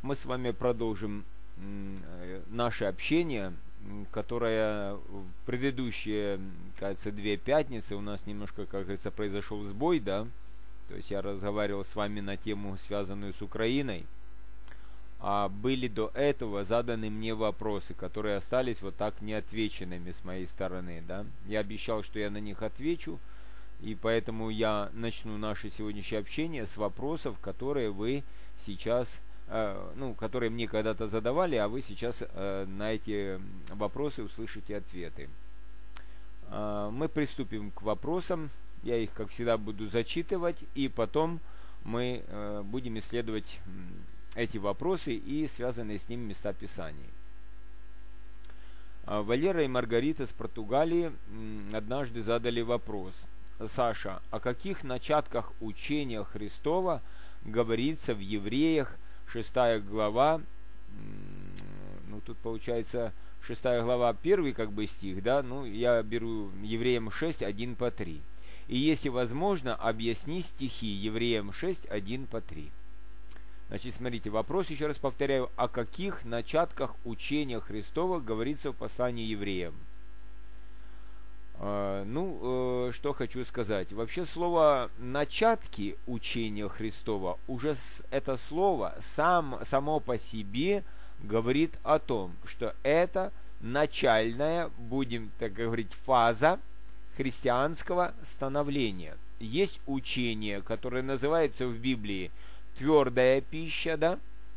мы с вами продолжим наше общение, которое в предыдущие, кажется, 2 пятницы у нас немножко, как говорится, произошел сбой, да? То есть я разговаривал с вами на тему, связанную с Украиной, а были до этого заданы мне вопросы, которые остались вот так неотвеченными с моей стороны, да? Я обещал, что я на них отвечу, и поэтому я начну наше сегодняшнее общение с вопросов, которые вы сейчас, которые мне когда-то задавали, а вы сейчас на эти вопросы услышите ответы. Мы приступим к вопросам, я их, как всегда, буду зачитывать, и потом мы будем исследовать эти вопросы и связанные с ними места Писаний. Валера и Маргарита с Португалии однажды задали вопрос: Саша, о каких начатках учения Христова говорится в Евреях 6 глава, тут получается 6 глава 1 стих, да, я беру Евреям 6, 1 по 3. И если возможно, объясни стихи Евреям 6, 1 по 3. Значит, смотрите, вопрос, еще раз повторяю, о каких начатках учения Христова говорится в послании евреям. Что хочу сказать. Вообще слово «начатки учения Христова», уже это слово само по себе говорит о том, что это начальная, будем так говорить, фаза христианского становления. Есть учение, которое называется в Библии твердая пища, да,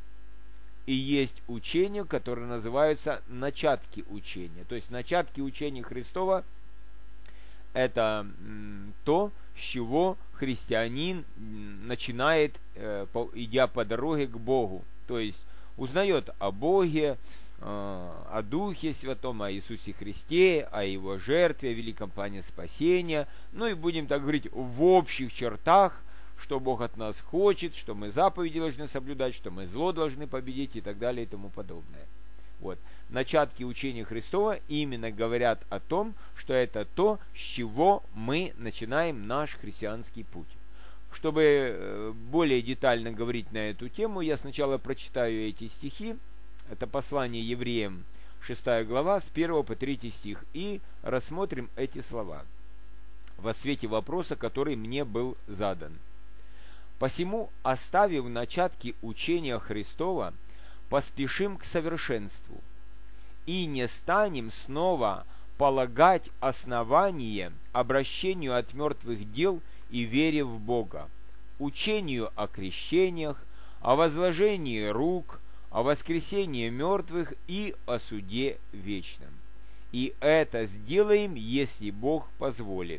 и есть учение, которое называется начатки учения. То есть начатки учения Христова — это то, с чего христианин начинает, идя по дороге к Богу. То есть узнает о Боге, о Духе Святом, о Иисусе Христе, о Его жертве, о великом плане спасения. И будем так говорить в общих чертах, что Бог от нас хочет, что мы заповеди должны соблюдать, что мы зло должны победить и так далее и тому подобное. Вот. Начатки учения Христова именно говорят о том, что это то, с чего мы начинаем наш христианский путь. Чтобы более детально говорить на эту тему, я сначала прочитаю эти стихи. Это послание евреям, 6 глава, с 1 по 3 стих, и рассмотрим эти слова во свете вопроса, который мне был задан. «Посему, оставив начатки учения Христова, поспешим к совершенству, и не станем снова полагать основание обращению от мертвых дел и вере в Бога, учению о крещениях, о возложении рук, о воскресении мертвых и о суде вечном. И это сделаем, если Бог позволит».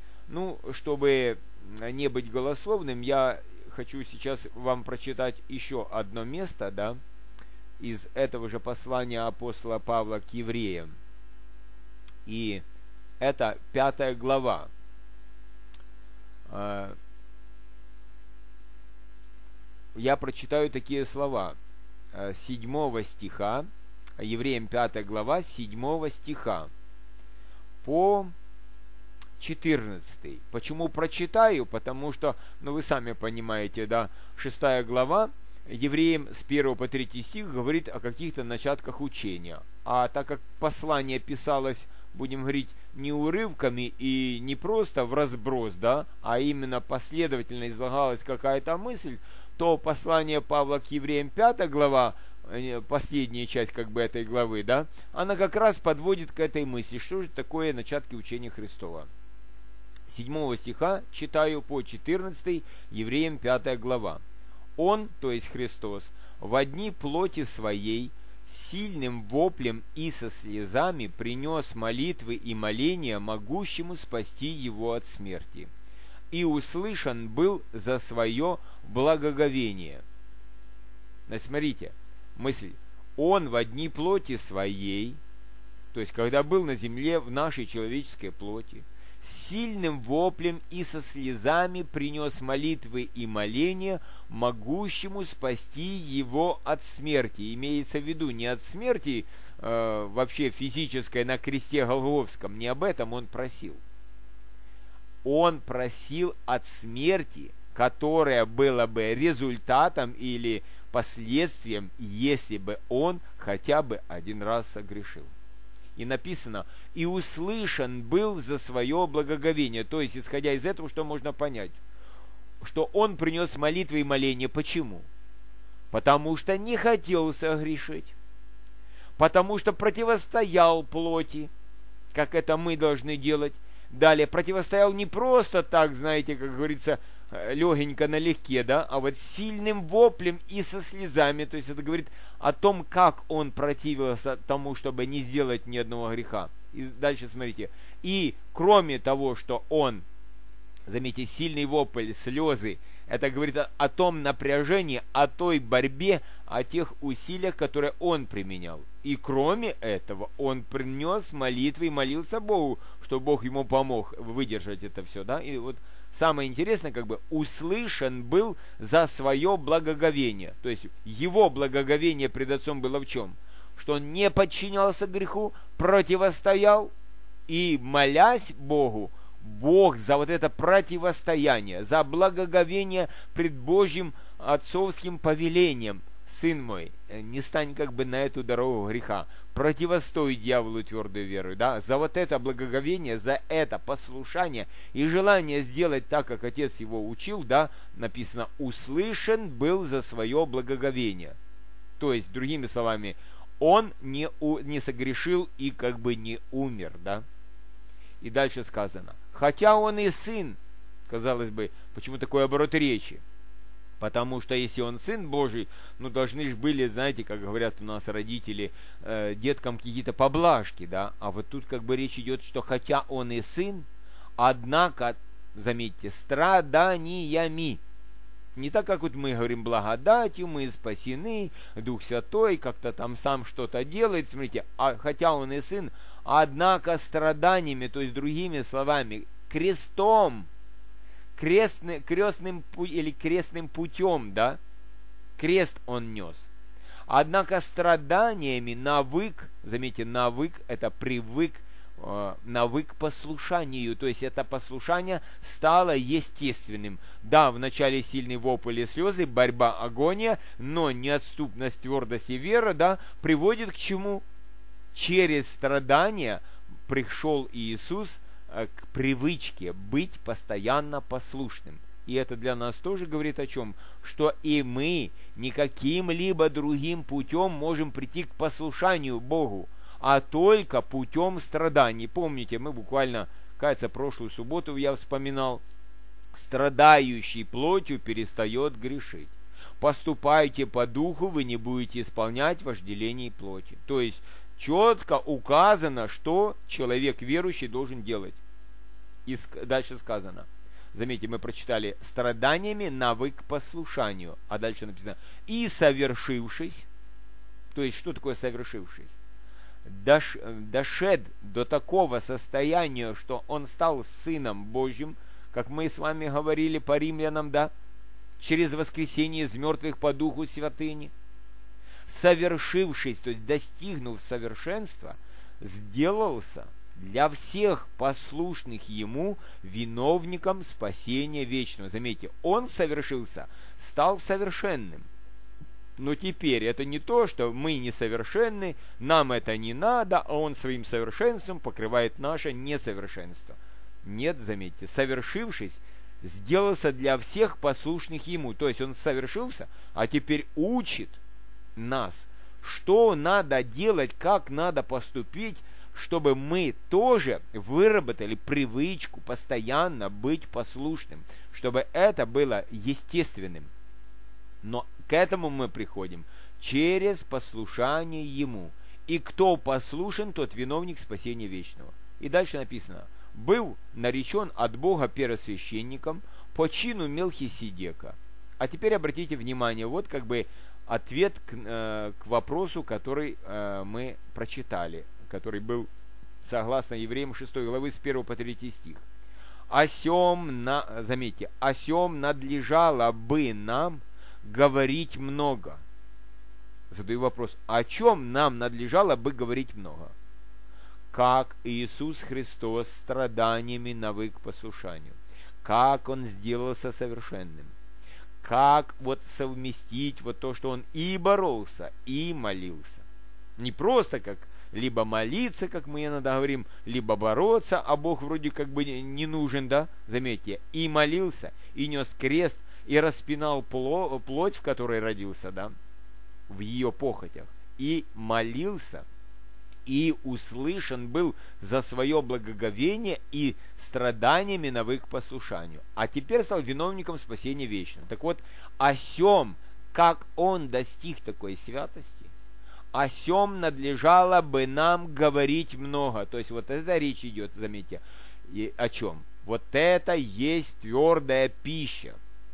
Чтобы не быть голословным, я хочу сейчас вам прочитать еще одно место, да, из этого же послания апостола Павла к евреям. И это 5 глава. Я прочитаю такие слова. 7 стиха, евреям 5 глава, 7 стиха по 14. Почему прочитаю? Потому что, вы сами понимаете, да, 6 глава евреям с 1 по 3 стих говорит о каких-то начатках учения. А так как послание писалось, будем говорить, не урывками и не просто в разброс, да, а именно последовательно излагалась какая-то мысль, то послание Павла к евреям 5 глава, последняя часть этой главы, да, она как раз подводит к этой мысли, что же такое начатки учения Христова. 7 стиха читаю по 14, евреям 5 глава. «Он, то есть Христос, во дни плоти своей, сильным воплем и со слезами принес молитвы и моления могущему спасти его от смерти, и услышан был за свое благоговение». Смотрите, мысль. «Он во дни плоти своей», то есть когда был на земле в нашей человеческой плоти, сильным воплем и со слезами принес молитвы и моления могущему спасти его от смерти. Имеется в виду не от смерти вообще физической на кресте Голгофском, не об этом он просил. Он просил от смерти, которая была бы результатом или последствиям, если бы он хотя бы один раз согрешил. И написано, и услышан был за свое благоговение. То есть, исходя из этого, что можно понять? Что он принес молитвы и моления. Почему? Потому что не хотел согрешить. Потому что противостоял плоти, как это мы должны делать. Далее, противостоял не просто так, знаете, как говорится, легенько налегке, да, а вот сильным воплем и со слезами. То есть это говорит о том, как он противился тому, чтобы не сделать ни одного греха. И дальше смотрите. И кроме того, что он, заметьте, сильный вопль, слезы, это говорит о том напряжении, о той борьбе, о тех усилиях, которые он применял. И кроме этого, он принес молитвы и молился Богу, что Бог ему помог выдержать это все, да. И вот самое интересное, как бы, услышан был за свое благоговение. То есть, его благоговение пред Отцом было в чем? Что он не подчинялся греху, противостоял, и, молясь Богу, Бог за вот это противостояние, за благоговение пред Божьим отцовским повелением. Сын мой, не стань как бы на эту дорогу греха, противостой дьяволу твердой верой, да, за вот это благоговение, за это послушание и желание сделать так, как отец его учил, да, написано, услышан был за свое благоговение. То есть, другими словами, он не согрешил и как бы не умер, да. И дальше сказано, хотя он и сын, казалось бы, почему такой оборот речи? Потому что если он сын Божий, ну должны же были, знаете, как говорят у нас родители, деткам какие-то поблажки, да, а вот тут как бы речь идет, что хотя он и сын, однако, заметьте, страданиями. Не так, как вот мы говорим, благодатью мы спасены, Дух Святой как-то там сам что-то делает, смотрите, а хотя он и сын, однако страданиями, то есть другими словами, крестом, крестным путем, да, крест он нес. Однако страданиями навык, заметьте, навык, это привык, навык к послушанию, то есть это послушание стало естественным. Да, вначале сильный вопль и слезы, борьба, агония, но неотступность, твердость и вера, да, приводит к чему? Через страдания пришел Иисус к привычке быть постоянно послушным. И это для нас тоже говорит о чем? Что и мы не каким-либо другим путем можем прийти к послушанию Богу, а только путем страданий. Помните, мы буквально, кажется, прошлую субботу я вспоминал, страдающий плотью перестает грешить. Поступайте по духу, вы не будете исполнять вожделений плоти. То есть, четко указано, что человек верующий должен делать. И дальше сказано, заметьте, мы прочитали, страданиями навык к послушанию, а дальше написано, и совершившись, то есть, что такое совершившись? Дошед до такого состояния, что он стал Сыном Божьим, как мы с вами говорили по римлянам, да, через воскресение из мертвых по духу святыни, совершившись, то есть достигнув совершенства, сделался для всех послушных ему виновником спасения вечного. Заметьте, он совершился, стал совершенным. Но теперь это не то, что мы несовершенны, нам это не надо, а он своим совершенством покрывает наше несовершенство. Нет, заметьте, совершившись, сделался для всех послушных ему. То есть он совершился, а теперь учит нас, что надо делать, как надо поступить, чтобы мы тоже выработали привычку постоянно быть послушным, чтобы это было естественным. Но к этому мы приходим через послушание Ему. И кто послушен, тот виновник спасения вечного. И дальше написано, был наречен от Бога первосвященником по чину Мелхиседека. А теперь обратите внимание, вот как бы ответ к вопросу, который мы прочитали, который был согласно Евреям 6 главы с 1 по 3 стих. Заметьте, о сем надлежало бы нам говорить много. Задаю вопрос, о чем нам надлежало бы говорить много? Как Иисус Христос страданиями навык к послушанию, как Он сделался совершенным, как вот совместить вот то, что он и боролся, и молился. Не просто как либо молиться, как мы иногда говорим, либо бороться, а Бог вроде как бы не нужен, да, заметьте, и молился, и нес крест, и распинал плоть, в которой родился, да, в ее похотях, и молился, и услышан был за свое благоговение и страданиями навык к послушанию, а теперь стал виновником спасения вечного. Так вот, о сем, как он достиг такой святости, о сем надлежало бы нам говорить много. То есть вот это речь идет, заметьте, и о чем? Вот это есть твердая пища.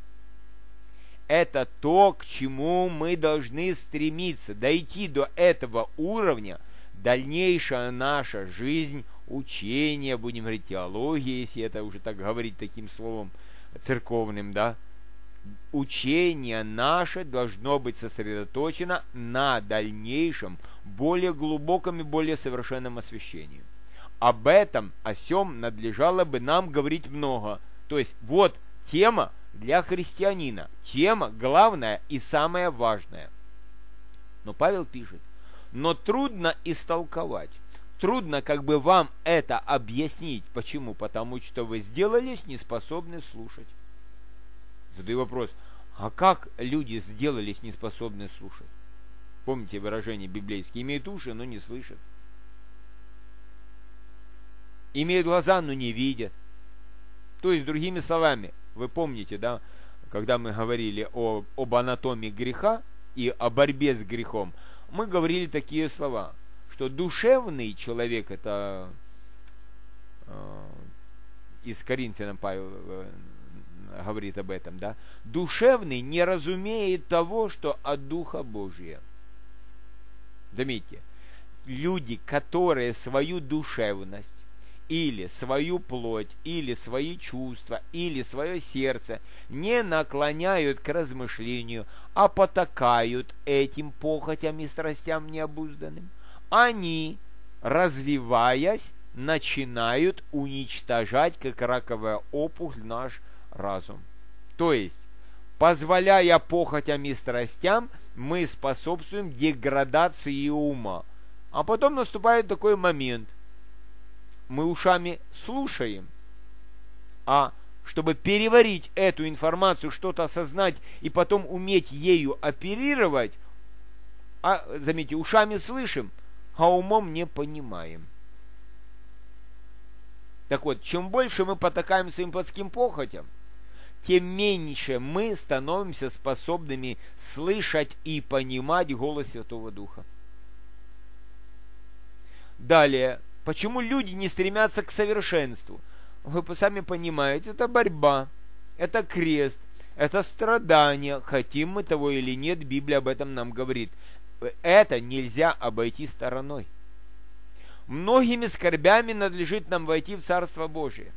Это то, к чему мы должны стремиться, дойти до этого уровня. Дальнейшая наша жизнь, учение, будем говорить, теология, если это уже так говорить таким словом церковным, да, учение наше должно быть сосредоточено на дальнейшем, более глубоком и более совершенном освящении. Об этом, о сем надлежало бы нам говорить много. То есть, вот тема для христианина, тема главная и самая важная. Но Павел пишет, но трудно истолковать, трудно как бы вам это объяснить. Почему? Потому что вы сделались неспособны слушать. Задаю вопрос, а как люди сделались неспособны слушать? Помните выражение библейское, имеют уши, но не слышат. Имеют глаза, но не видят. То есть, другими словами, вы помните, да, когда мы говорили об анатомии греха и о борьбе с грехом, мы говорили такие слова, что душевный человек, это из Коринфянам Павел говорит об этом, да, душевный не разумеет того, что от Духа Божия. Заметьте, люди, которые свою душевность, или свою плоть, или свои чувства, или свое сердце не наклоняют к размышлению, а потакают этим похотям и страстям необузданным, они, развиваясь, начинают уничтожать, как раковая опухоль, наш разум. То есть, позволяя похотям и страстям, мы способствуем деградации ума. А потом наступает такой момент. Мы ушами слушаем, а чтобы переварить эту информацию, что-то осознать и потом уметь ею оперировать, заметьте, ушами слышим, а умом не понимаем. Так вот, чем больше мы потакаем своим плотским похотям, тем меньше мы становимся способными слышать и понимать голос Святого Духа. Далее, почему люди не стремятся к совершенству? Вы сами понимаете, это борьба, это крест, это страдание. Хотим мы того или нет, Библия об этом нам говорит. Это нельзя обойти стороной. Многими скорбями надлежит нам войти в Царство Божие.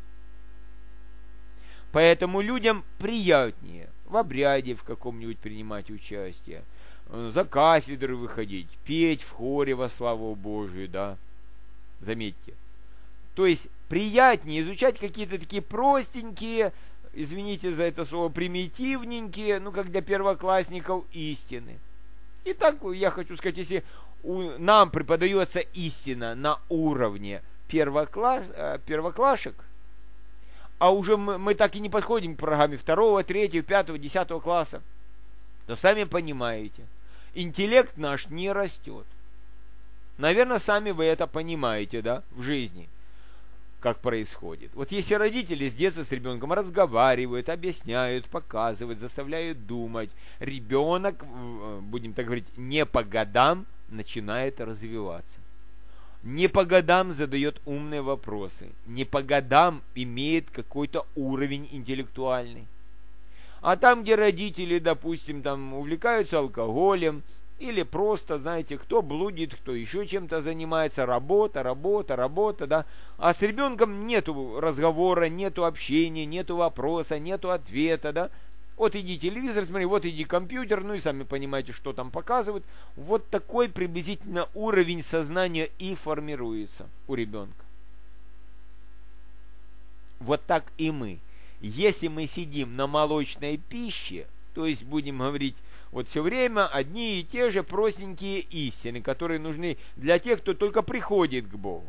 Поэтому людям приятнее в обряде в каком-нибудь принимать участие, за кафедры выходить, петь в хоре во славу Божию, да. Заметьте. То есть приятнее изучать какие-то такие простенькие, извините за это слово, примитивненькие, как для первоклассников, истины. И так я хочу сказать, если нам преподается истина на уровне первоклашек, а уже мы так и не подходим к программе 2, 3, 5, 10 класса, то сами понимаете, интеллект наш не растет. Наверное, сами вы это понимаете, да, в жизни, как происходит. Вот если родители с детства с ребенком разговаривают, объясняют, показывают, заставляют думать, ребенок, будем так говорить, не по годам начинает развиваться. Не по годам задает умные вопросы, не по годам имеет какой-то уровень интеллектуальный. А там, где родители, допустим, там увлекаются алкоголем, или просто, знаете, кто блудит, кто еще чем-то занимается, работа, да. А с ребенком нету разговора, нету общения, нету вопроса, нету ответа, да. Вот иди телевизор смотри, вот иди компьютер, и сами понимаете, что там показывают. Вот такой приблизительно уровень сознания и формируется у ребенка. Вот так и мы. если мы сидим на молочной пище, то есть будем говорить вот все время одни и те же простенькие истины, которые нужны для тех, кто только приходит к Богу,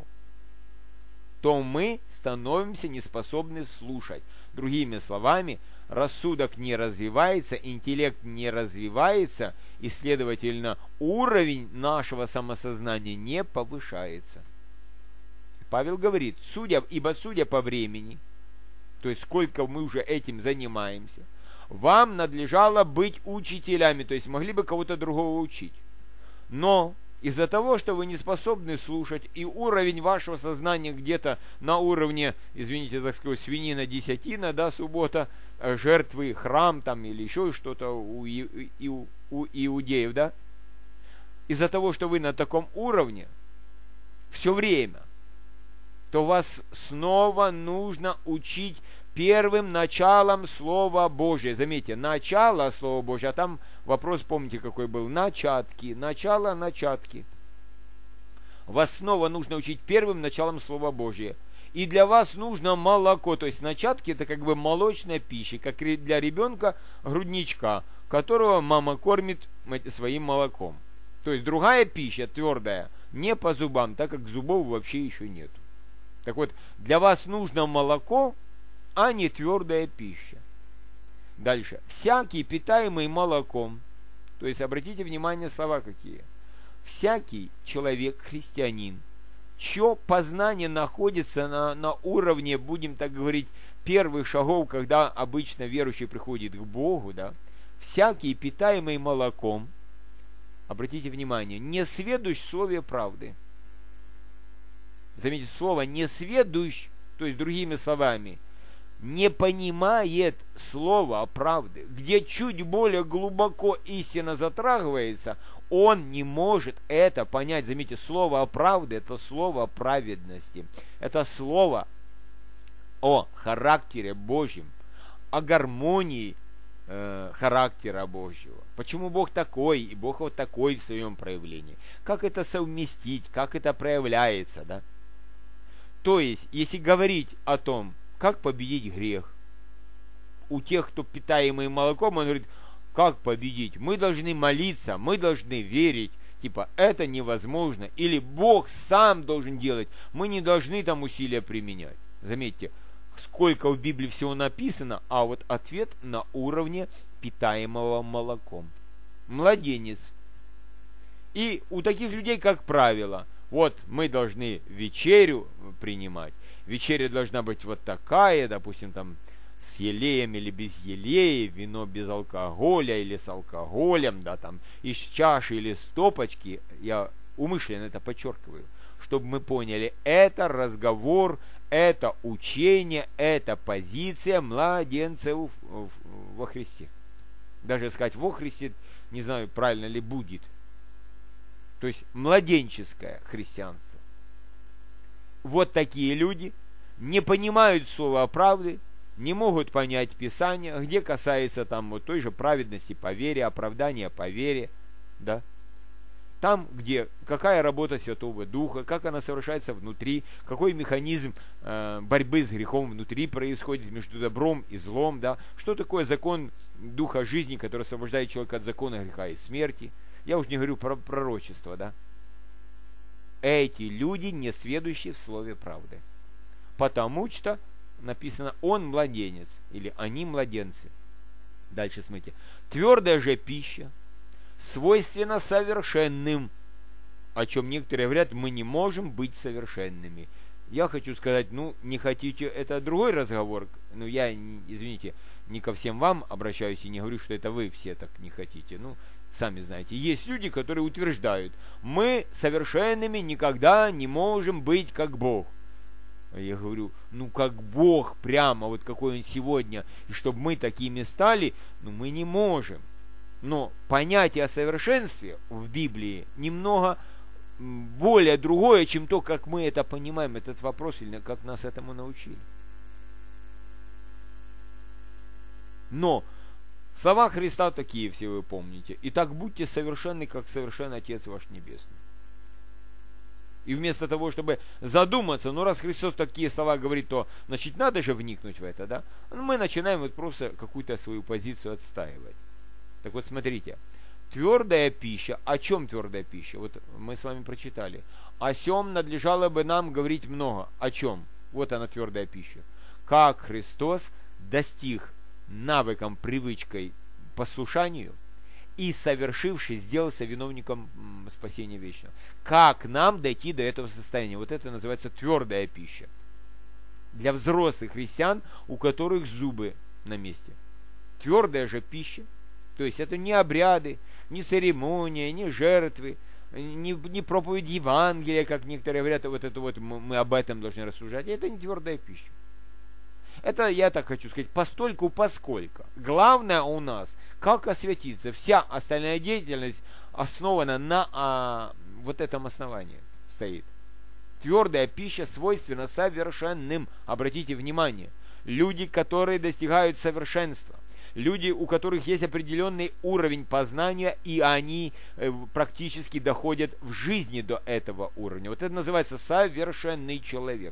то мы становимся неспособны слушать. Другими словами, рассудок не развивается, интеллект не развивается, и, следовательно, уровень нашего самосознания не повышается. Павел говорит, ибо судя по времени, то есть сколько мы уже этим занимаемся, вам надлежало быть учителями, то есть могли бы кого-то другого учить. Но из-за того, что вы не способны слушать, и уровень вашего сознания где-то на уровне, извините, так сказать, свинина, десятина, да, суббота, жертвы, храм там или еще что-то у иудеев, да, из-за того, что вы на таком уровне все время, то вас снова нужно учить первым началом Слова Божия. Заметьте, начало Слова Божия, а там вопрос, помните, какой был? Начатки, начало, начатки. Вас снова нужно учить первым началом Слова Божия. И для вас нужно молоко, то есть начатки это как бы молочная пища, как для ребенка грудничка, которого мама кормит своим молоком. То есть другая пища, твердая, не по зубам, так как зубов вообще еще нет. Так вот, для вас нужно молоко, а не твердая пища. Дальше. Всякий, питаемый молоком, то есть обратите внимание, слова какие. Всякий человек, христианин, чье познание находится на уровне, будем так говорить, первых шагов, когда обычно верующий приходит к Богу, да, всякий, питаемый молоком, обратите внимание, не сведущ в слове правды. Заметьте, слово «не сведущ», то есть другими словами, не понимает слова правды, где чуть более глубоко истина затрагивается, он не может это понять. Заметьте, слово правды – это слово праведности, это слово о характере Божьем, о гармонии характера Божьего. Почему Бог такой, и Бог вот такой в своем проявлении. Как это совместить, как это проявляется, да? То есть, если говорить о том, как победить грех, у тех, кто питаемый молоком, он говорит, как победить? Мы должны молиться, мы должны верить, типа, это невозможно, или Бог сам должен делать, мы не должны там усилия применять. Заметьте, сколько в Библии всего написано, а вот ответ на уровне питаемого молоком. Младенец. И у таких людей, как правило, вот мы должны вечерю принимать. Вечеря должна быть вот такая, допустим, там с елеем или без елея, вино без алкоголя или с алкоголем, да, там из чаши или стопочки. Я умышленно это подчеркиваю, чтобы мы поняли, это разговор, это учение, это позиция младенцев во Христе. Даже сказать во Христе, не знаю, правильно ли будет. То есть младенческое христианство. Вот такие люди не понимают слова правды, не могут понять Писания, где касается там вот той же праведности по вере, оправдания по вере, да. Там, где какая работа Святого Духа, как она совершается внутри, какой механизм борьбы с грехом внутри происходит между добром и злом, да. Что такое закон Духа жизни, который освобождает человека от закона греха и смерти. Я уже не говорю про пророчество, да. Эти люди не сведущие в слове правды. Потому что написано «он младенец» или «они младенцы». Дальше смотрите. Твердая же пища свойственна совершенным, о чем некоторые говорят, мы не можем быть совершенными. Я хочу сказать, не хотите, это другой разговор. Я, извините, не ко всем вам обращаюсь и не говорю, что это вы все так не хотите. Сами знаете, есть люди, которые утверждают, мы совершенными никогда не можем быть как Бог. Я говорю, как Бог прямо, вот какой Он сегодня, и чтобы мы такими стали, мы не можем. Но понятие о совершенстве в Библии немного более другое, чем то, как мы это понимаем, этот вопрос, или как нас этому научили. Но слова Христа такие все вы помните. Итак, будьте совершенны, как совершен Отец ваш Небесный. И вместо того, чтобы задуматься, ну раз Христос такие слова говорит, то значит надо же вникнуть в это, да? Мы начинаем вот просто какую-то свою позицию отстаивать. Так вот смотрите, твердая пища, о чем твердая пища? Вот мы с вами прочитали. О сем надлежало бы нам говорить много. О чем? Вот она твердая пища. Как Христос достиг навыком, привычкой, послушанию, и, совершивший, сделался виновником спасения вечного. Как нам дойти до этого состояния? Вот это называется твердая пища. Для взрослых христиан, у которых зубы на месте. Твердая же пища. То есть это не обряды, не церемония, не жертвы, не проповедь Евангелия, как некоторые говорят, вот это вот мы об этом должны рассуждать. Это не твердая пища. Это, я так хочу сказать, постольку поскольку. Главное у нас, как освятиться. Вся остальная деятельность основана на вот этом основании стоит. Твердая пища свойственна совершенным. Обратите внимание. Люди, которые достигают совершенства. Люди, у которых есть определенный уровень познания, и они практически доходят в жизни до этого уровня. Вот это называется совершенный человек.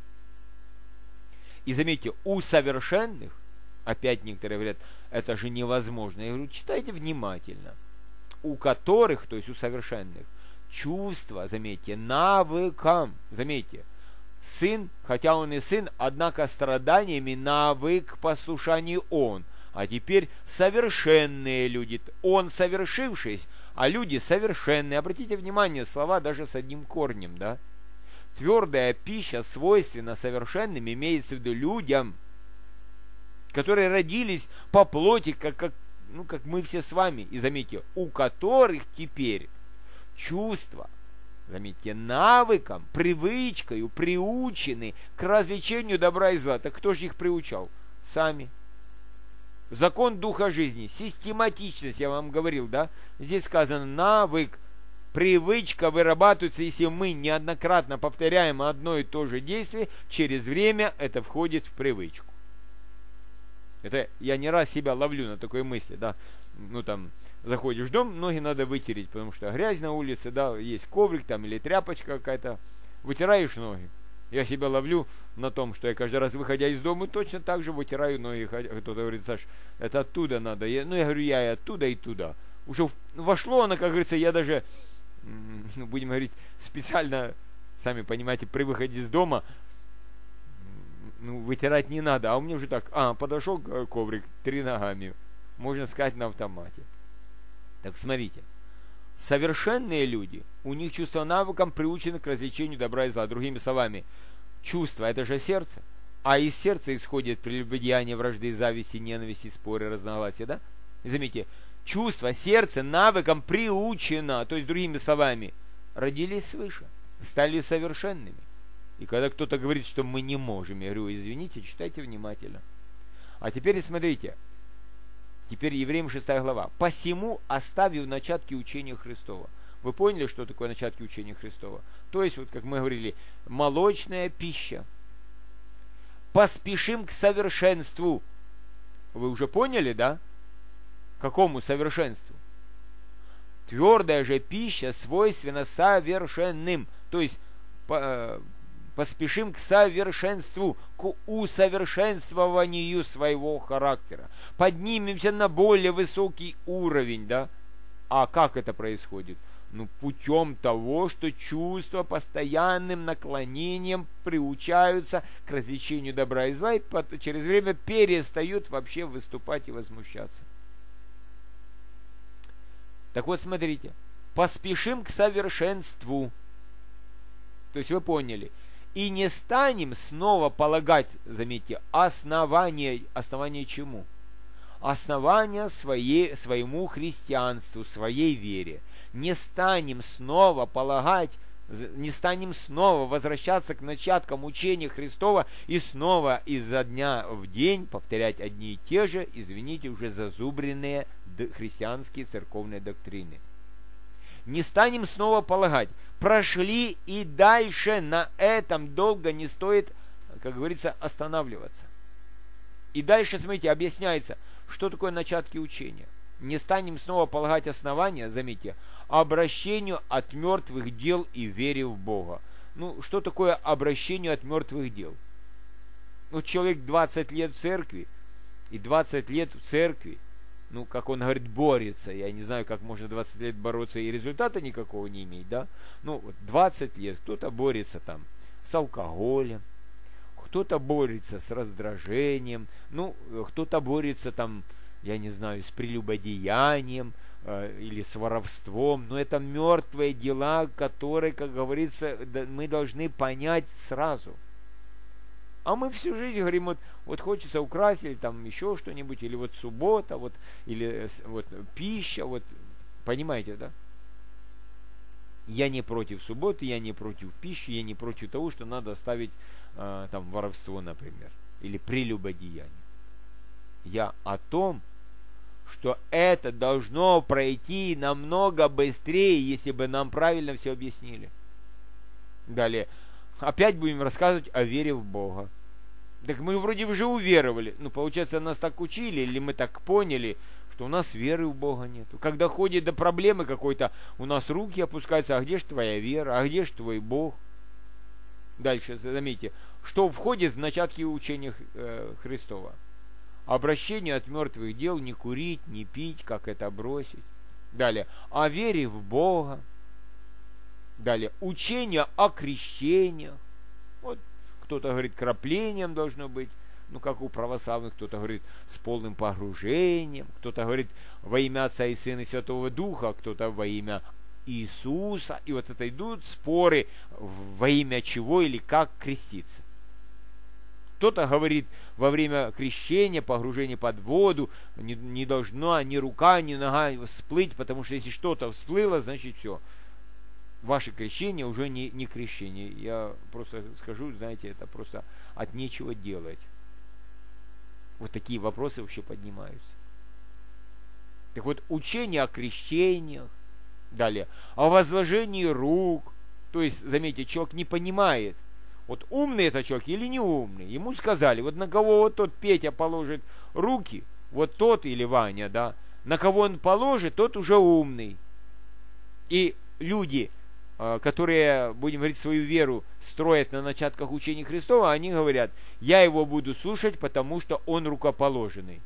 И заметьте, у совершенных, опять некоторые говорят, это же невозможно. Я говорю, читайте внимательно. У которых, то есть у совершенных, чувства, заметьте, навыкам, заметьте, сын, хотя он и сын, однако страданиями навык к послушанию он. А теперь совершенные люди, он совершившись, а люди совершенные. Обратите внимание, слова даже с одним корнем, да? Твердая пища свойственна совершенным, имеется в виду людям, которые родились по плоти, как мы все с вами. И заметьте, у которых теперь чувства, заметьте, навыкам, привычкой приучены к развлечению добра и зла. Так кто же их приучал? Сами. Закон духа жизни, систематичность, я вам говорил, да? Здесь сказано навык. Привычка вырабатывается, если мы неоднократно повторяем одно и то же действие, через время это входит в привычку. Это я не раз себя ловлю на такой мысли, да. Ну там, заходишь в дом, ноги надо вытереть, потому что грязь на улице, да, есть коврик там или тряпочка какая-то, вытираешь ноги. Я себя ловлю на том, что я каждый раз, выходя из дома, точно так же вытираю ноги. Кто-то говорит, Саш, это оттуда надо. Я говорю, я и оттуда, и туда. Уже вошло оно, как говорится, я даже... будем говорить, специально, сами понимаете, при выходе из дома вытирать не надо, а у меня уже так, подошел коврик 3 ногами, можно сказать, на автомате. Так смотрите, совершенные люди, у них чувство навыком приучены к развлечению добра и зла. Другими словами, чувство — это же сердце, а из сердца исходит прелюбодеяние, вражды, зависти, ненависти, споры, разногласия, да? И заметьте, чувство, сердце навыком приучено, то есть, другими словами, родились свыше, стали совершенными. И когда кто-то говорит, что мы не можем, я говорю, извините, читайте внимательно. А теперь смотрите, теперь Евреям 6 глава. «Посему, оставив начатки учения Христова». Вы поняли, что такое начатки учения Христова? То есть, вот как мы говорили, молочная пища. «Поспешим к совершенству». Вы уже поняли, да? Какому совершенству? Твердая же пища свойственна совершенным. То есть поспешим к совершенству, к усовершенствованию своего характера. Поднимемся на более высокий уровень, да? А как это происходит? Путем того, что чувства постоянным наклонением приучаются к развлечению добра и зла, и через время перестают вообще выступать и возмущаться. Так вот, смотрите, поспешим к совершенству. То есть вы поняли. И не станем снова полагать, заметьте, основание чему? Основание своему христианству, своей вере. Не станем снова полагать, не станем снова возвращаться к начаткам учения Христова и снова изо дня в день повторять одни и те же, извините, уже зазубренные христианские церковные доктрины. Не станем снова полагать, прошли и дальше на этом долго не стоит, как говорится, останавливаться. И дальше, смотрите, объясняется, что такое начатки учения. Не станем снова полагать основания, заметьте, обращению от мертвых дел и вере в Бога. Ну, что такое обращение от мертвых дел? Ну, человек 20 лет в церкви, и 20 лет в церкви, ну, как он говорит, борется. Я не знаю, как можно 20 лет бороться и результата никакого не иметь, да? Ну, вот 20 лет кто-то борется там с алкоголем, кто-то борется с раздражением, ну, кто-то борется там, я не знаю, с прелюбодеянием или с воровством. Но это мертвые дела, которые, как говорится, мы должны понять сразу. А мы всю жизнь говорим, вот хочется украсть, или там еще что-нибудь, или вот суббота, вот, или вот пища, вот, понимаете, да? Я не против субботы, я не против пищи, я не против того, что надо оставить там воровство, например, или прелюбодеяние. Я о том, что это должно пройти намного быстрее, если бы нам правильно все объяснили. Далее. Опять будем рассказывать о вере в Бога. Так мы вроде уже уверовали. Ну, получается, нас так учили, или мы так поняли, что у нас веры в Бога нету. Когда ходит до проблемы какой-то, у нас руки опускаются, а где же твоя вера, а где же твой Бог? Дальше, заметьте, что входит в начатки учения Христова. Обращение от мертвых дел, не курить, не пить, как это бросить. Далее, о вере в Бога. Далее, учение о крещениях. Вот кто-то говорит, краплением должно быть, ну как у православных, кто-то говорит с полным погружением, кто-то говорит во имя Отца и Сына и Святого Духа, кто-то во имя Иисуса. И вот это идут споры, во имя чего или как креститься. Кто-то говорит, во время крещения, погружения под воду, не должна ни рука, ни нога всплыть, потому что если что-то всплыло, значит все. Ваше крещение уже не крещение. Я просто скажу, знаете, это просто от нечего делать. Вот такие вопросы вообще поднимаются. Так вот, учение о крещениях, далее, о возложении рук. То есть, заметьте, человек не понимает, вот умный это человек или не умный. Ему сказали, вот на кого вот тот Петя положит руки, вот тот или Ваня, да, на кого он положит, тот уже умный. И люди, которые, будем говорить, свою веру строят на начатках учения Христова, они говорят, я его буду слушать, потому что он рукоположенный.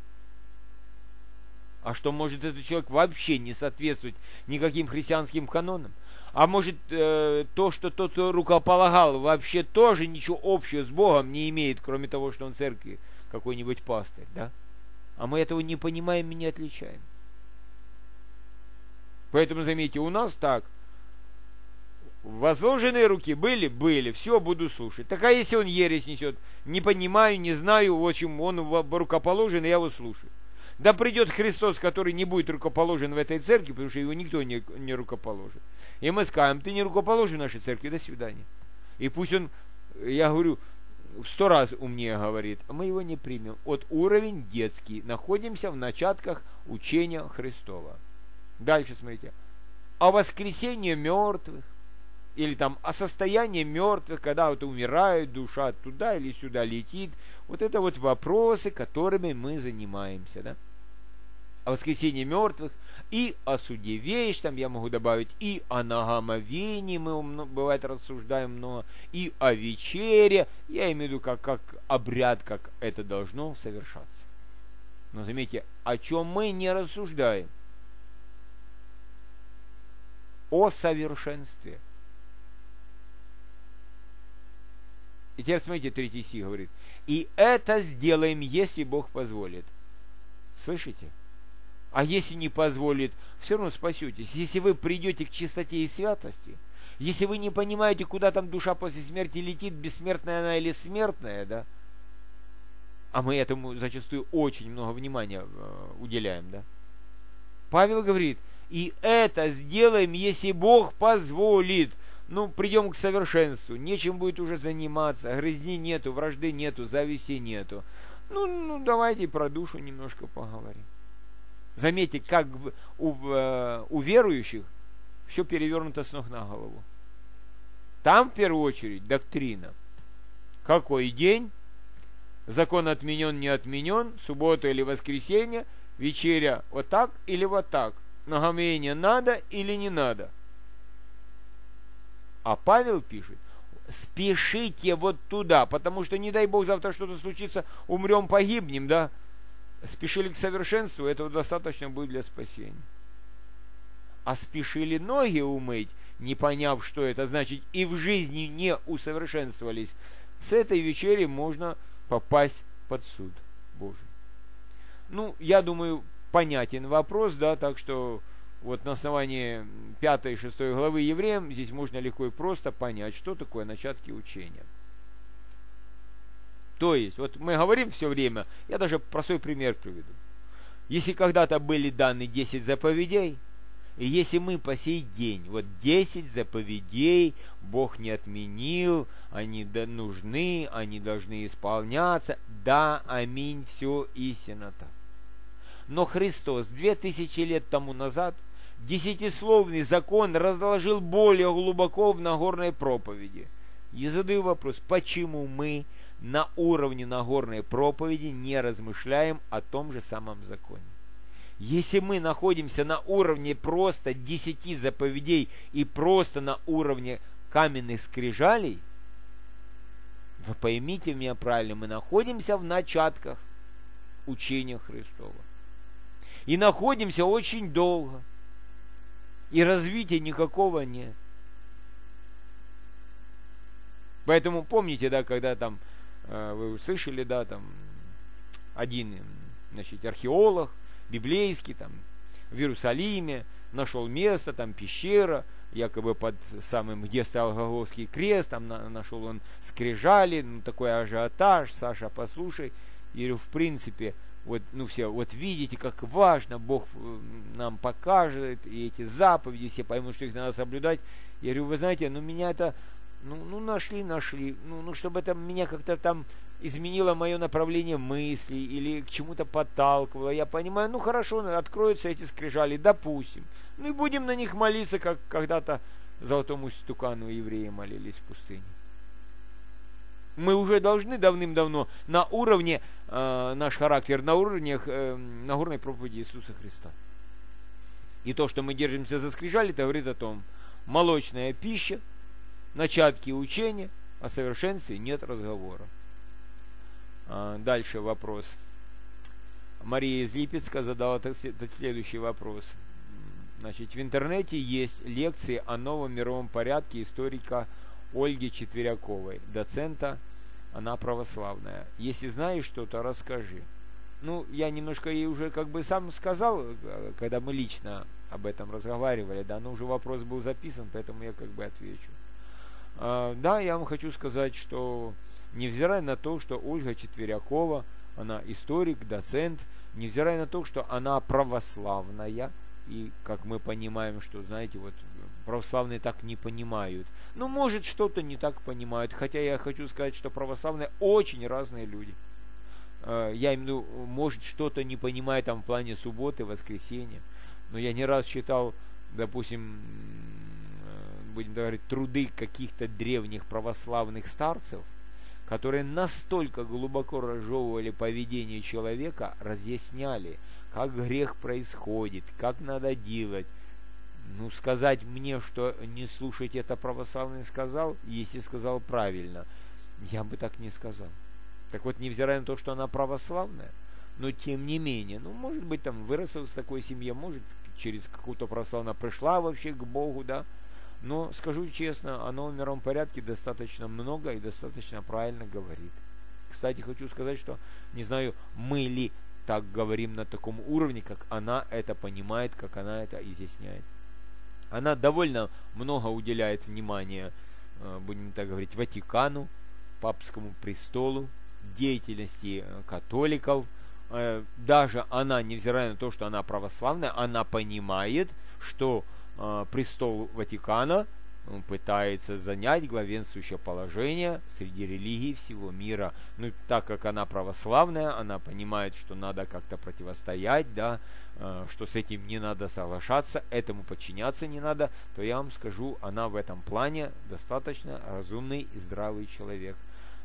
А что, может этот человек вообще не соответствовать никаким христианским канонам? А может то, что тот, кто рукополагал, вообще тоже ничего общего с Богом не имеет, кроме того, что он в церкви какой-нибудь пастырь, да? А мы этого не понимаем и не отличаем. Поэтому, заметьте, у нас так. Возложенные руки были, все, буду слушать. Так а если он ересь несет, не понимаю, не знаю, в общем, он рукоположен, и я его слушаю. Да придет Христос, который не будет рукоположен в этой церкви, потому что его никто не рукоположит. И мы скажем, ты не рукоположен в нашей церкви, до свидания. И пусть он, я говорю, в 100 раз умнее говорит, а мы его не примем. Вот уровень детский, находимся в начатках учения Христова. Дальше смотрите. О воскресении мертвых. Или там о состоянии мертвых, когда вот умирает душа, туда или сюда летит. Вот это вот вопросы, которыми мы занимаемся, да? О воскресении мертвых и о суде вещь, там я могу добавить, и о нагомовении мы, бывает, рассуждаем много, и о вечере, я имею в виду как обряд, как это должно совершаться. Но заметьте, о чем мы не рассуждаем? О совершенстве. И теперь смотрите, 3 стих говорит. И это сделаем, если Бог позволит. Слышите? А если не позволит, все равно спасетесь. Если вы придете к чистоте и святости, если вы не понимаете, куда там душа после смерти летит, бессмертная она или смертная, да? А мы этому зачастую очень много внимания уделяем, да? Павел говорит, и это сделаем, если Бог позволит. Ну, придем к совершенству, нечем будет уже заниматься, грызни нету, вражды нету, зависти нету. Ну, давайте про душу немножко поговорим. Заметьте, как у верующих все перевернуто с ног на голову. Там, в первую очередь, доктрина. Какой день? Закон отменен, не отменен, суббота или воскресенье, вечеря вот так или вот так. омовение надо или не надо. А Павел пишет, спешите вот туда, потому что, не дай Бог, завтра что-то случится, умрем, погибнем, да? Спешили к совершенству, этого достаточно будет для спасения. А спешили ноги умыть, не поняв, что это значит, и в жизни не усовершенствовались, с этой вечери можно попасть под суд Божий. Ну, я думаю, понятен вопрос, да, так что вот на основании 5 и 6 главы Евреям здесь можно легко и просто понять, что такое начатки учения. То есть, вот мы говорим все время, я даже простой пример приведу. Если когда-то были даны 10 заповедей, и если мы по сей день, вот 10 заповедей Бог не отменил, они нужны, они должны исполняться, да, аминь, все истинно так. Но Христос 2000 лет тому назад десятисловный закон разложил более глубоко в Нагорной проповеди. И задаю вопрос, почему мы на уровне Нагорной проповеди не размышляем о том же самом законе? Если мы находимся на уровне просто 10 заповедей и просто на уровне каменных скрижалей, вы поймите меня правильно, мы находимся в начатках учения Христова. И находимся очень долго. И развития никакого нет. Поэтому помните, да, когда там вы услышали, да, там один, значит, археолог библейский там в Иерусалиме нашел место, там пещера, якобы под самым, где стоял Голгофский крест, там нашел он скрижали, ну такой ажиотаж. Саша, послушай, я говорю, в принципе, вот, ну все, вот видите, как важно, Бог нам покажет, и эти заповеди, все поймут, что их надо соблюдать. Я говорю, вы знаете, ну меня это, ну нашли, ну чтобы это меня как-то там изменило мое направление мыслей или к чему-то подталкивало. Я понимаю, ну хорошо, откроются эти скрижали, допустим. Ну и будем на них молиться, как когда-то золотому истукану евреи молились в пустыне. Мы уже должны давным-давно на уровне, наш характер, на уровне Нагорной проповеди Иисуса Христа. И то, что мы держимся за скрижали, это говорит о том, молочная пища, начатки учения, о совершенстве нет разговора. Дальше вопрос. Мария из Липецка задала следующий вопрос. Значит, в интернете есть лекции о новом мировом порядке историка Ольги Четверяковой, доцента, она православная. Если знаешь что-то, расскажи. Ну, я немножко ей уже как бы сам сказал, когда мы лично об этом разговаривали, да, но уже вопрос был записан, поэтому я как бы отвечу. Да, я вам хочу сказать, что невзирая на то, что Ольга Четверякова, она историк, доцент, невзирая на то, что она православная, и как мы понимаем, что, знаете, вот православные так не понимают. Ну, может, что-то не так понимают, хотя я хочу сказать, что православные очень разные люди. Я имею в виду, может, что-то не понимает там в плане субботы, воскресенья, но я не раз читал, допустим, будем говорить, труды каких-то древних православных старцев, которые настолько глубоко разжевывали поведение человека, разъясняли, как грех происходит, как надо делать. Ну, сказать мне, что не слушать это православный сказал, если сказал правильно, я бы так не сказал. Так вот, невзирая на то, что она православная, но тем не менее, ну, может быть, там выросла в такой семье, может, через какую-то православную пришла вообще к Богу, да, но, скажу честно, о новом мировом порядке достаточно много и достаточно правильно говорит. Кстати, хочу сказать, что, не знаю, мы ли так говорим на таком уровне, как она это понимает, как она это изъясняет. Она довольно много уделяет внимания, будем так говорить, Ватикану, папскому престолу, деятельности католиков. Даже она, невзирая на то, что она православная, она понимает, что престол Ватикана пытается занять главенствующее положение среди религий всего мира. Ну, так как она православная, она понимает, что надо как-то противостоять, да, что с этим не надо соглашаться, этому подчиняться не надо, то я вам скажу, она в этом плане достаточно разумный и здравый человек.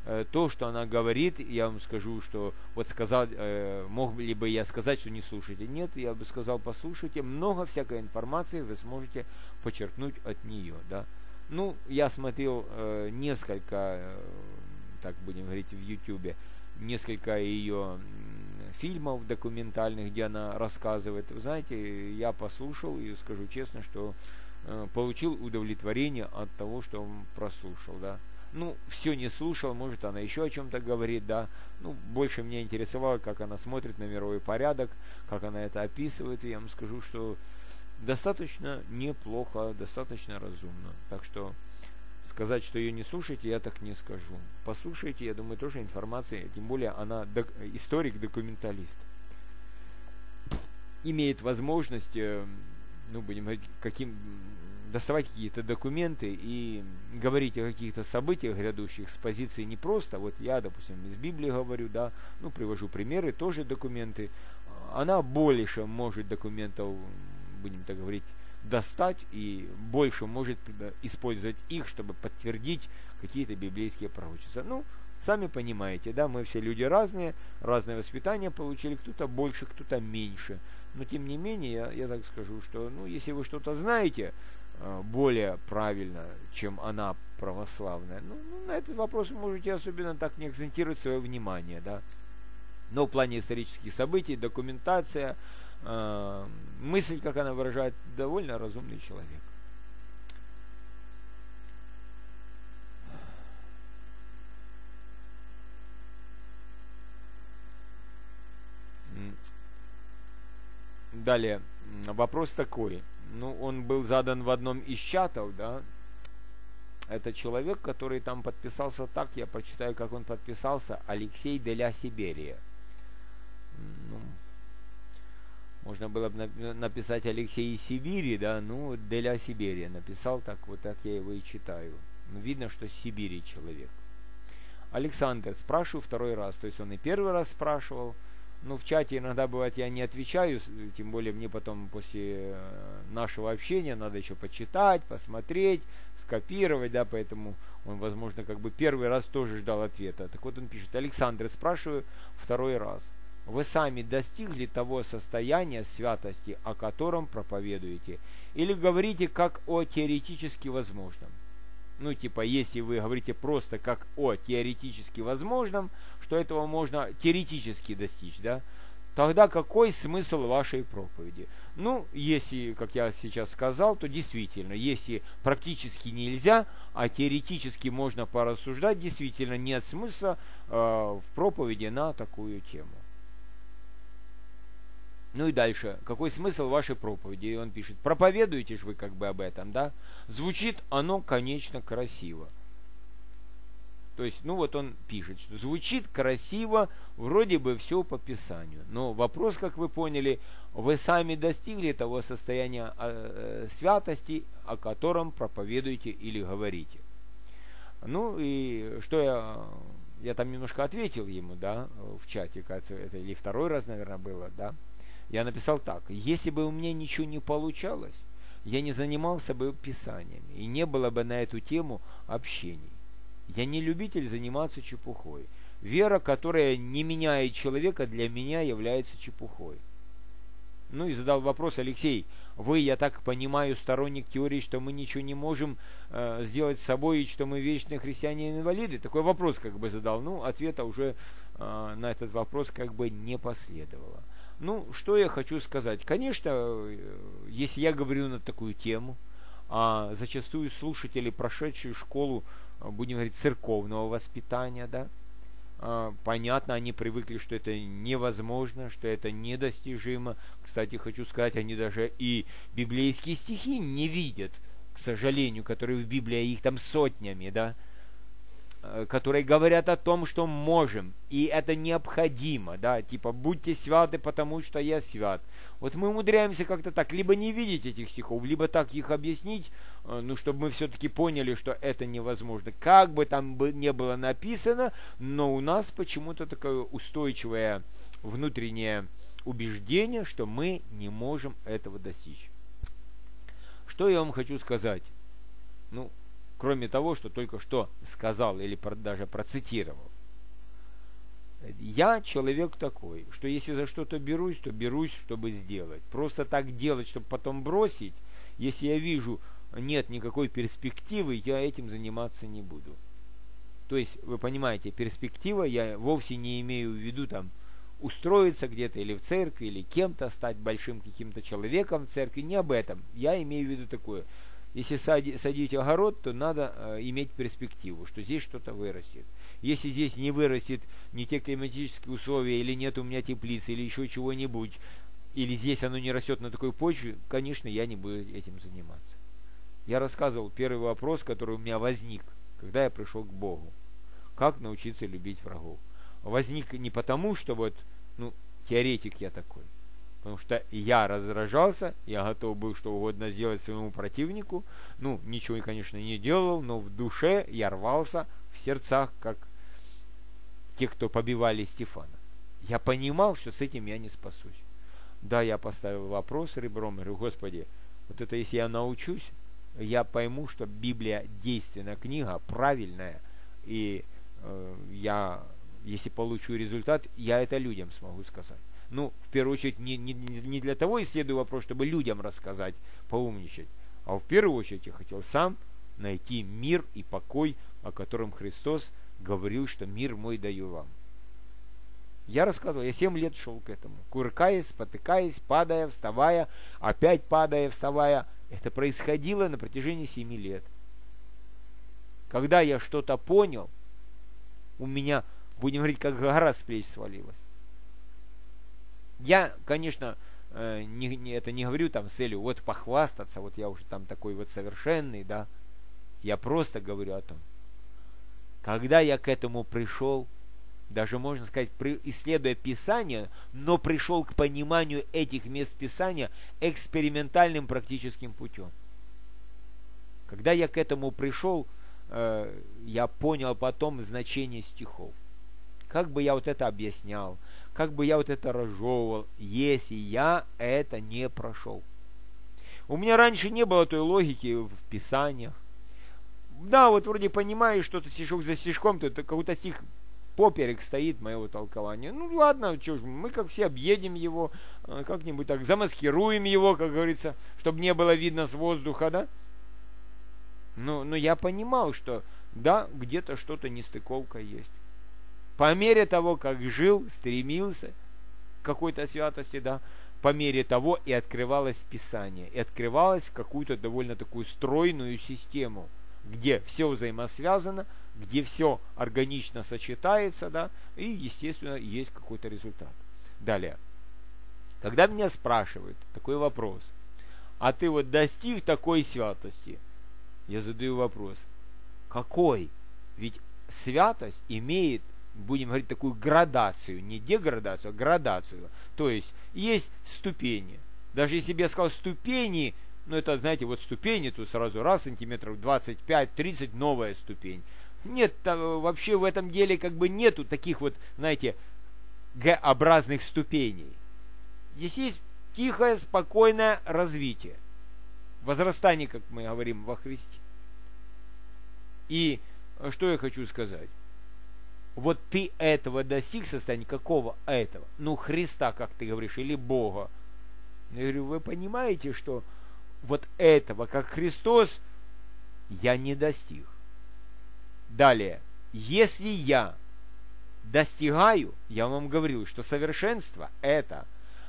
то, что она говорит, я вам скажу, что вот сказал, мог ли бы я сказать, что не слушайте. Нет, я бы сказал, послушайте. Много всякой информации вы сможете почерпнуть от нее, да. Ну, я смотрел несколько, так будем говорить, в Ютубе, несколько ее фильмов документальных, где она рассказывает. Вы знаете, я послушал и скажу честно, что получил удовлетворение от того, что он прослушал, да. Ну, все не слушал, может, она еще о чем-то говорит, да. Ну, больше меня интересовало, как она смотрит на мировой порядок, как она это описывает. И я вам скажу, что достаточно неплохо, достаточно разумно. Так что сказать, что ее не слушайте, я так не скажу. Послушайте, я думаю, тоже информация, тем более она историк-документалист. Имеет возможность, ну, будем говорить, доставать какие-то документы и говорить о каких-то событиях грядущих с позиции не просто, вот я, допустим, из Библии говорю, да, ну, привожу примеры, тоже документы. Она больше может документов, будем так говорить, достать и больше может использовать их, чтобы подтвердить какие-то библейские пророчества. Ну, сами понимаете, да, мы все люди разные, разное воспитание получили, кто-то больше, кто-то меньше. Но тем не менее, я так скажу, что, ну, если вы что-то знаете более правильно, чем она православная, ну, на этот вопрос вы можете особенно так не акцентировать свое внимание, да. Но в плане исторических событий, документация, мысль, как она выражает, довольно разумный человек. Далее, вопрос такой. Ну, он был задан в одном из чатов, да. Это человек, который там подписался так, я прочитаю, как он подписался, Алексей Деля Сиберия. Ну, можно было бы написать Алексей из Сибири, да, ну, Деля Сиберия написал так, вот так я его и читаю. Ну, видно, что с Сибири человек. Александр, спрашиваю второй раз, то есть он и первый раз спрашивал. Ну, в чате иногда бывает я не отвечаю, тем более мне потом после нашего общения надо еще почитать, посмотреть, скопировать, да, поэтому он, возможно, как бы первый раз тоже ждал ответа. Так вот он пишет: Александр, спрашиваю второй раз. Вы сами достигли того состояния святости, о котором проповедуете? Или говорите как о теоретически возможном? Ну, типа, если вы говорите просто как о теоретически возможном, что этого можно теоретически достичь, да, тогда какой смысл вашей проповеди? Ну, если, как я сейчас сказал, то действительно, если практически нельзя, а теоретически можно порассуждать, действительно нет смысла в проповеди на такую тему. Ну и дальше, какой смысл вашей проповеди? И он пишет: проповедуете же вы как бы об этом, да? Звучит оно, конечно, красиво. То есть, ну вот он пишет, что звучит красиво, вроде бы все по Писанию. Но вопрос, как вы поняли, вы сами достигли того состояния святости, о котором проповедуете или говорите. Ну и что я там немножко ответил ему, да, в чате, кажется, это или второй раз, наверное, было, да. Я написал так: если бы у меня ничего не получалось, я не занимался бы писаниями, и не было бы на эту тему общений. Я не любитель заниматься чепухой. Вера, которая не меняет человека, для меня является чепухой. Ну и задал вопрос: Алексей, вы, я так понимаю, сторонник теории, что мы ничего не можем сделать с собой, и что мы вечные христиане-инвалиды? Такой вопрос как бы задал. Ну, ответа уже на этот вопрос как бы не последовало. Ну, что я хочу сказать. Конечно, если я говорю на такую тему, а зачастую слушатели, прошедшие школу, будем говорить, церковного воспитания, да, понятно, они привыкли, что это невозможно, что это недостижимо. Кстати, хочу сказать, они даже и библейские стихи не видят, к сожалению, которые в Библии, их там сотнями, да, которые говорят о том, что можем, и это необходимо, да, типа, будьте святы, потому что я свят. Вот мы умудряемся как-то так, либо не видеть этих стихов, либо так их объяснить, ну, чтобы мы все-таки поняли, что это невозможно. Как бы там не было написано, но у нас почему-то такое устойчивое внутреннее убеждение, что мы не можем этого достичь. Что я вам хочу сказать? Ну, кроме того, что только что сказал или даже процитировал. Я человек такой, что если за что-то берусь, то берусь, чтобы сделать. Просто так делать, чтобы потом бросить, если я вижу, нет никакой перспективы, я этим заниматься не буду. То есть, вы понимаете, перспектива, я вовсе не имею в виду там устроиться где-то или в церкви, или кем-то стать большим каким-то человеком в церкви, не об этом. Я имею в виду такое. Если садить огород, то надо иметь перспективу, что здесь что-то вырастет. Если здесь не вырастет ни те климатические условия, или нет у меня теплицы, или еще чего-нибудь, или здесь оно не растет на такой почве, конечно, я не буду этим заниматься. Я рассказывал первый вопрос, который у меня возник, когда я пришел к Богу. Как научиться любить врагов? Возник не потому, что вот, теоретик я такой. Потому что я раздражался, я готов был что угодно сделать своему противнику. Ничего, конечно, не делал, но в душе я рвался в сердцах, как те, кто побивали Стефана. Я понимал, что с этим я не спасусь. Да, я поставил вопрос ребром, говорю, Господи, вот это если я научусь, я пойму, что Библия действенная книга, правильная, и я, если получу результат, я это людям смогу сказать. В первую очередь, не для того исследую вопрос, чтобы людям рассказать, поумничать, а в первую очередь я хотел сам найти мир и покой, о котором Христос говорил, что мир мой даю вам. Я рассказывал, я 7 лет шел к этому, кувыркаясь, спотыкаясь, падая, вставая, опять падая, вставая. Это происходило на протяжении 7 лет. Когда я что-то понял, у меня, будем говорить, как гора с плеч свалилась. Я, конечно, это не говорю там с целью вот похвастаться, вот я уже там такой вот совершенный, да. Я просто говорю о том, когда я к этому пришел, даже можно сказать, исследуя Писание, но пришел к пониманию этих мест Писания экспериментальным практическим путем. Когда я к этому пришел, я понял потом значение стихов. Как бы я вот это объяснял, как бы я вот это разжевывал, если я это не прошел. У меня раньше не было той логики в Писаниях. Да, вот вроде понимаешь, что-то стишок за стишком, то это какой-то стих поперек стоит моего толкования. Ладно, что ж, мы как все объедем его, как-нибудь так замаскируем его, как говорится, чтобы не было видно с воздуха, да? Но я понимал, что да, где-то что-то нестыковка есть. По мере того, как жил, стремился к какой-то святости, да, по мере того и открывалось Писание, и открывалось в какую-то довольно такую стройную систему, где все взаимосвязано, где все органично сочетается, да, и, естественно, есть какой-то результат. Далее. Когда меня спрашивают такой вопрос, а ты вот достиг такой святости? Я задаю вопрос, какой? Ведь святость имеет, будем говорить, такую градацию, не деградацию, а градацию. То есть ступени. Даже если бы я сказал ступени, это, знаете, вот ступени, тут сразу раз сантиметров 25-30, новая ступень. Нет, вообще в этом деле как бы нету таких вот, знаете, Г-образных ступеней. Здесь есть тихое, спокойное развитие. Возрастание, как мы говорим, во Христе. И что я хочу сказать? Вот ты этого достиг состояния, какого этого? Христа, как ты говоришь, или Бога. Я говорю, вы понимаете, что вот этого, как Христос, я не достиг. Далее, если я достигаю, я вам говорил, что совершенство это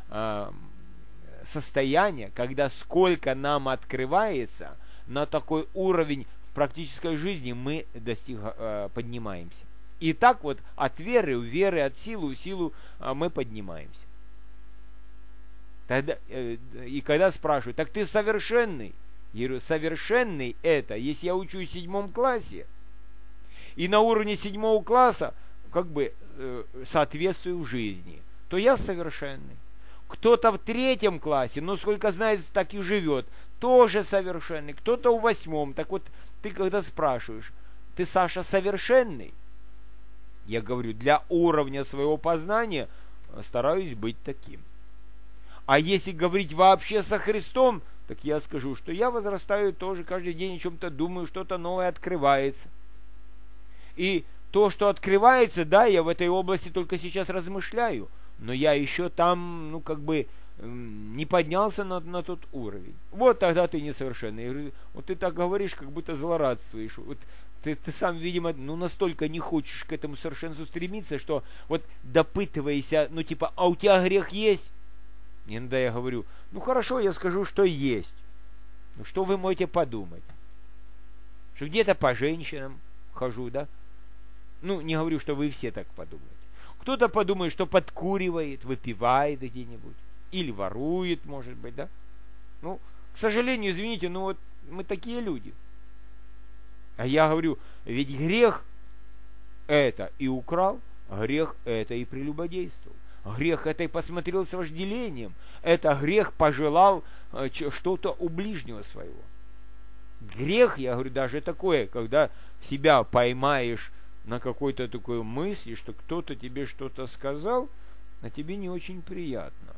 состояние, когда сколько нам открывается, на такой уровень в практической жизни мы поднимаемся. И так вот от веры в веры, от силы в силу мы поднимаемся. Тогда, и когда спрашивают, так ты совершенный? Я говорю, совершенный это, если я учусь в 7 классе, и на уровне 7 класса как бы соответствую жизни, то я совершенный. Кто-то в 3 классе, но сколько знает, так и живет, тоже совершенный. Кто-то в 8. Так вот, ты когда спрашиваешь, ты, Саша, совершенный? Я говорю, для уровня своего познания стараюсь быть таким. А если говорить вообще со Христом, так я скажу, что я возрастаю тоже, каждый день о чем-то думаю, что-то новое открывается. И то, что открывается, да, я в этой области только сейчас размышляю, но я еще там, не поднялся на тот уровень. Вот тогда ты несовершенный. Я говорю, вот ты так говоришь, как будто злорадствуешь. Вот ты сам, видимо, настолько не хочешь к этому совершенству стремиться, что вот допытывайся, а у тебя грех есть? Иногда я говорю, хорошо, я скажу, что есть. Что вы можете подумать? Что где-то по женщинам хожу, да? Не говорю, что вы все так подумаете. Кто-то подумает, что подкуривает, выпивает где-нибудь. Или ворует, может быть, да? К сожалению, извините, мы такие люди. А я говорю, ведь грех это и украл, грех это и прелюбодействовал. Грех это и посмотрел с вожделением. Это грех пожелал что-то у ближнего своего. Грех, я говорю, даже такое, когда себя поймаешь на какой-то такой мысли, что кто-то тебе что-то сказал, а тебе не очень приятно.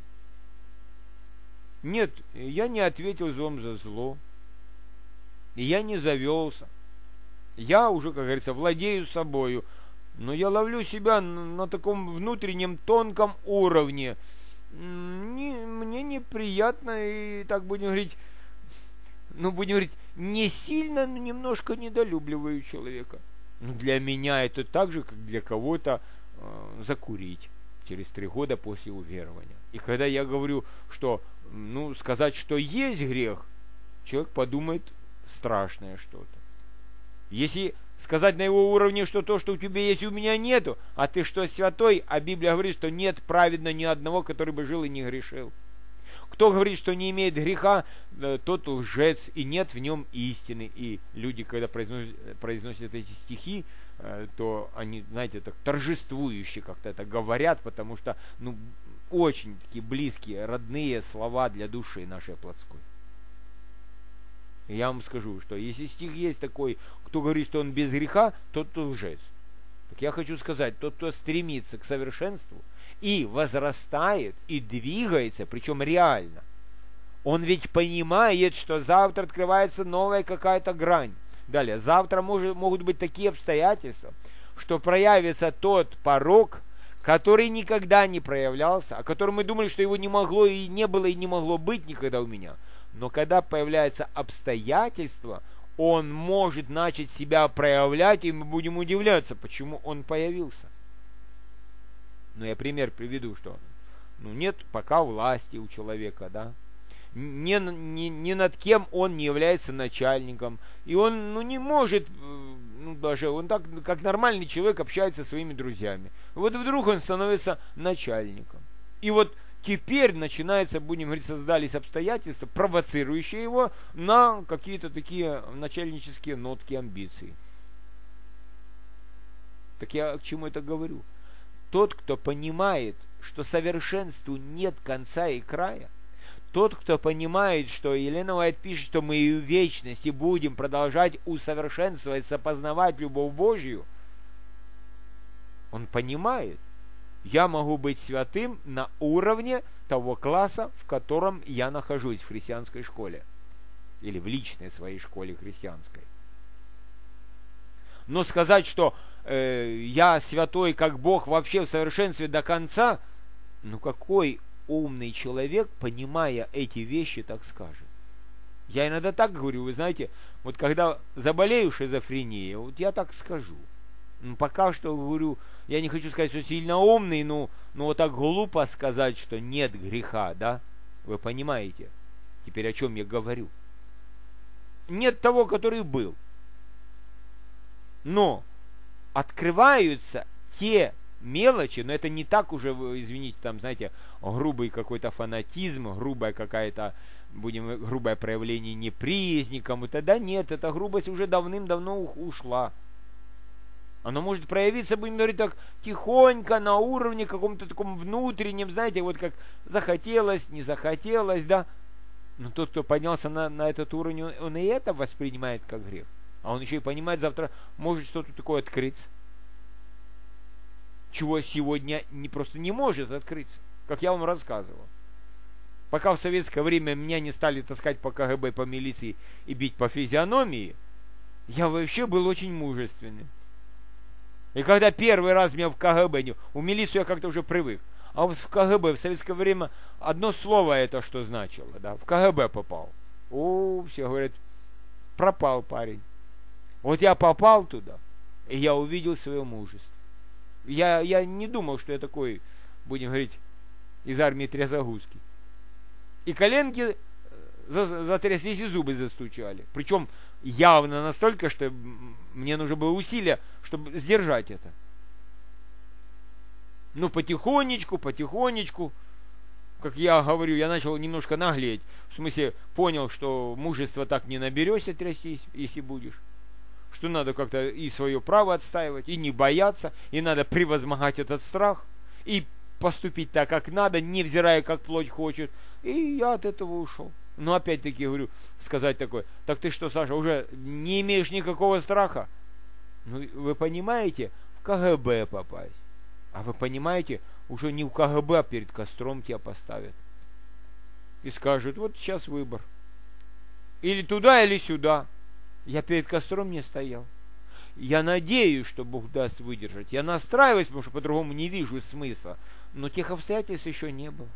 Нет, я не ответил злом за зло. И я не завелся. Я уже, как говорится, владею собою. Но я ловлю себя на таком внутреннем тонком уровне. Мне неприятно, и так будем говорить, не сильно, но немножко недолюбливаю человека. Для меня это так же, как для кого-то закурить через 3 года после уверования. И когда я говорю, что, сказать, что есть грех, человек подумает страшное что-то. Если сказать на его уровне, что то, что у тебя есть, у меня нету, а ты что, святой, а Библия говорит, что нет праведно ни одного, который бы жил и не грешил. Кто говорит, что не имеет греха, тот лжец, и нет в нем истины. И люди, когда произносят эти стихи, то они, знаете, так торжествующе как-то это говорят, потому что, очень такие близкие, родные слова для души нашей плотской. И я вам скажу, что если стих есть такой, кто говорит, что он без греха, тот лжец. Так я хочу сказать, тот, кто стремится к совершенству, и возрастает, и двигается, причем реально. Он ведь понимает, что завтра открывается новая какая-то грань. Далее, завтра могут быть такие обстоятельства, что проявится тот порок, который никогда не проявлялся, о котором мы думали, что его не могло и не было, и не могло быть никогда у меня. Но когда появляется обстоятельство, он может начать себя проявлять, и мы будем удивляться, почему он появился. Я пример приведу, что нет пока власти у человека, да, ни над кем он не является начальником, и он не может, даже он так, как нормальный человек, общается со своими друзьями. Вот вдруг он становится начальником. И вот теперь начинается, будем говорить, создались обстоятельства, провоцирующие его на какие-то такие начальнические нотки, амбиции. Так я к чему это говорю? Тот, кто понимает, что совершенству нет конца и края, тот, кто понимает, что Елена Уайт пишет, что мы и в вечности будем продолжать усовершенствоваться, познавать любовь Божью, он понимает, я могу быть святым на уровне того класса, в котором я нахожусь в христианской школе. Или в личной своей школе христианской. Но сказать, что я святой, как Бог, вообще в совершенстве до конца, какой умный человек, понимая эти вещи, так скажет? Я иногда так говорю, вы знаете, вот когда заболею шизофренией, вот я так скажу. Пока что, говорю, я не хочу сказать, что сильно умный, но вот так глупо сказать, что нет греха, да? Вы понимаете теперь, о чем я говорю? Нет того, который был. Но открываются те мелочи, но это не так уже, извините, там, знаете, грубый какой-то фанатизм, грубое проявление неприязни кому-то. Да нет, эта грубость уже давным-давно ушла. Оно может проявиться, будем говорить так, тихонько, на уровне каком-то таком внутреннем, знаете, вот как захотелось, не захотелось, да. Но тот, кто поднялся на этот уровень, он и это воспринимает как грех. А он еще и понимает, завтра может что-то такое открыться, чего сегодня просто не может открыться, как я вам рассказывал. Пока в советское время меня не стали таскать по КГБ, по милиции и бить по физиономии, я вообще был очень мужественным. И когда первый раз меня в КГБ, у милиции я как-то уже привык, а вот в КГБ в советское время одно слово это что значило, да, в КГБ попал. О, все говорят, пропал парень. Вот я попал туда, и я увидел свое мужество. Я не думал, что я такой, будем говорить, из армии Трезагузки. И коленки затряслись, и зубы застучали. Причем явно настолько, что мне нужно было усилия, чтобы сдержать это. Ну, потихонечку, как я говорю, я начал немножко наглеть. В смысле, понял, что мужества так не наберешься трястись, если будешь. Что надо как-то и свое право отстаивать, и не бояться, и надо превозмогать этот страх, и поступить так, как надо, невзирая, как плоть хочет. И я от этого ушел. Но опять-таки говорю, сказать такое, так ты что, Саша, уже не имеешь никакого страха? Ну, вы понимаете, в КГБ попасть. А вы понимаете, уже не в КГБ, а перед костром тебя поставят. И скажут, вот сейчас выбор. Или туда, или сюда. Я перед костром не стоял. Я надеюсь, что Бог даст выдержать. Я настраиваюсь, потому что по-другому не вижу смысла. Но тех обстоятельств еще не было.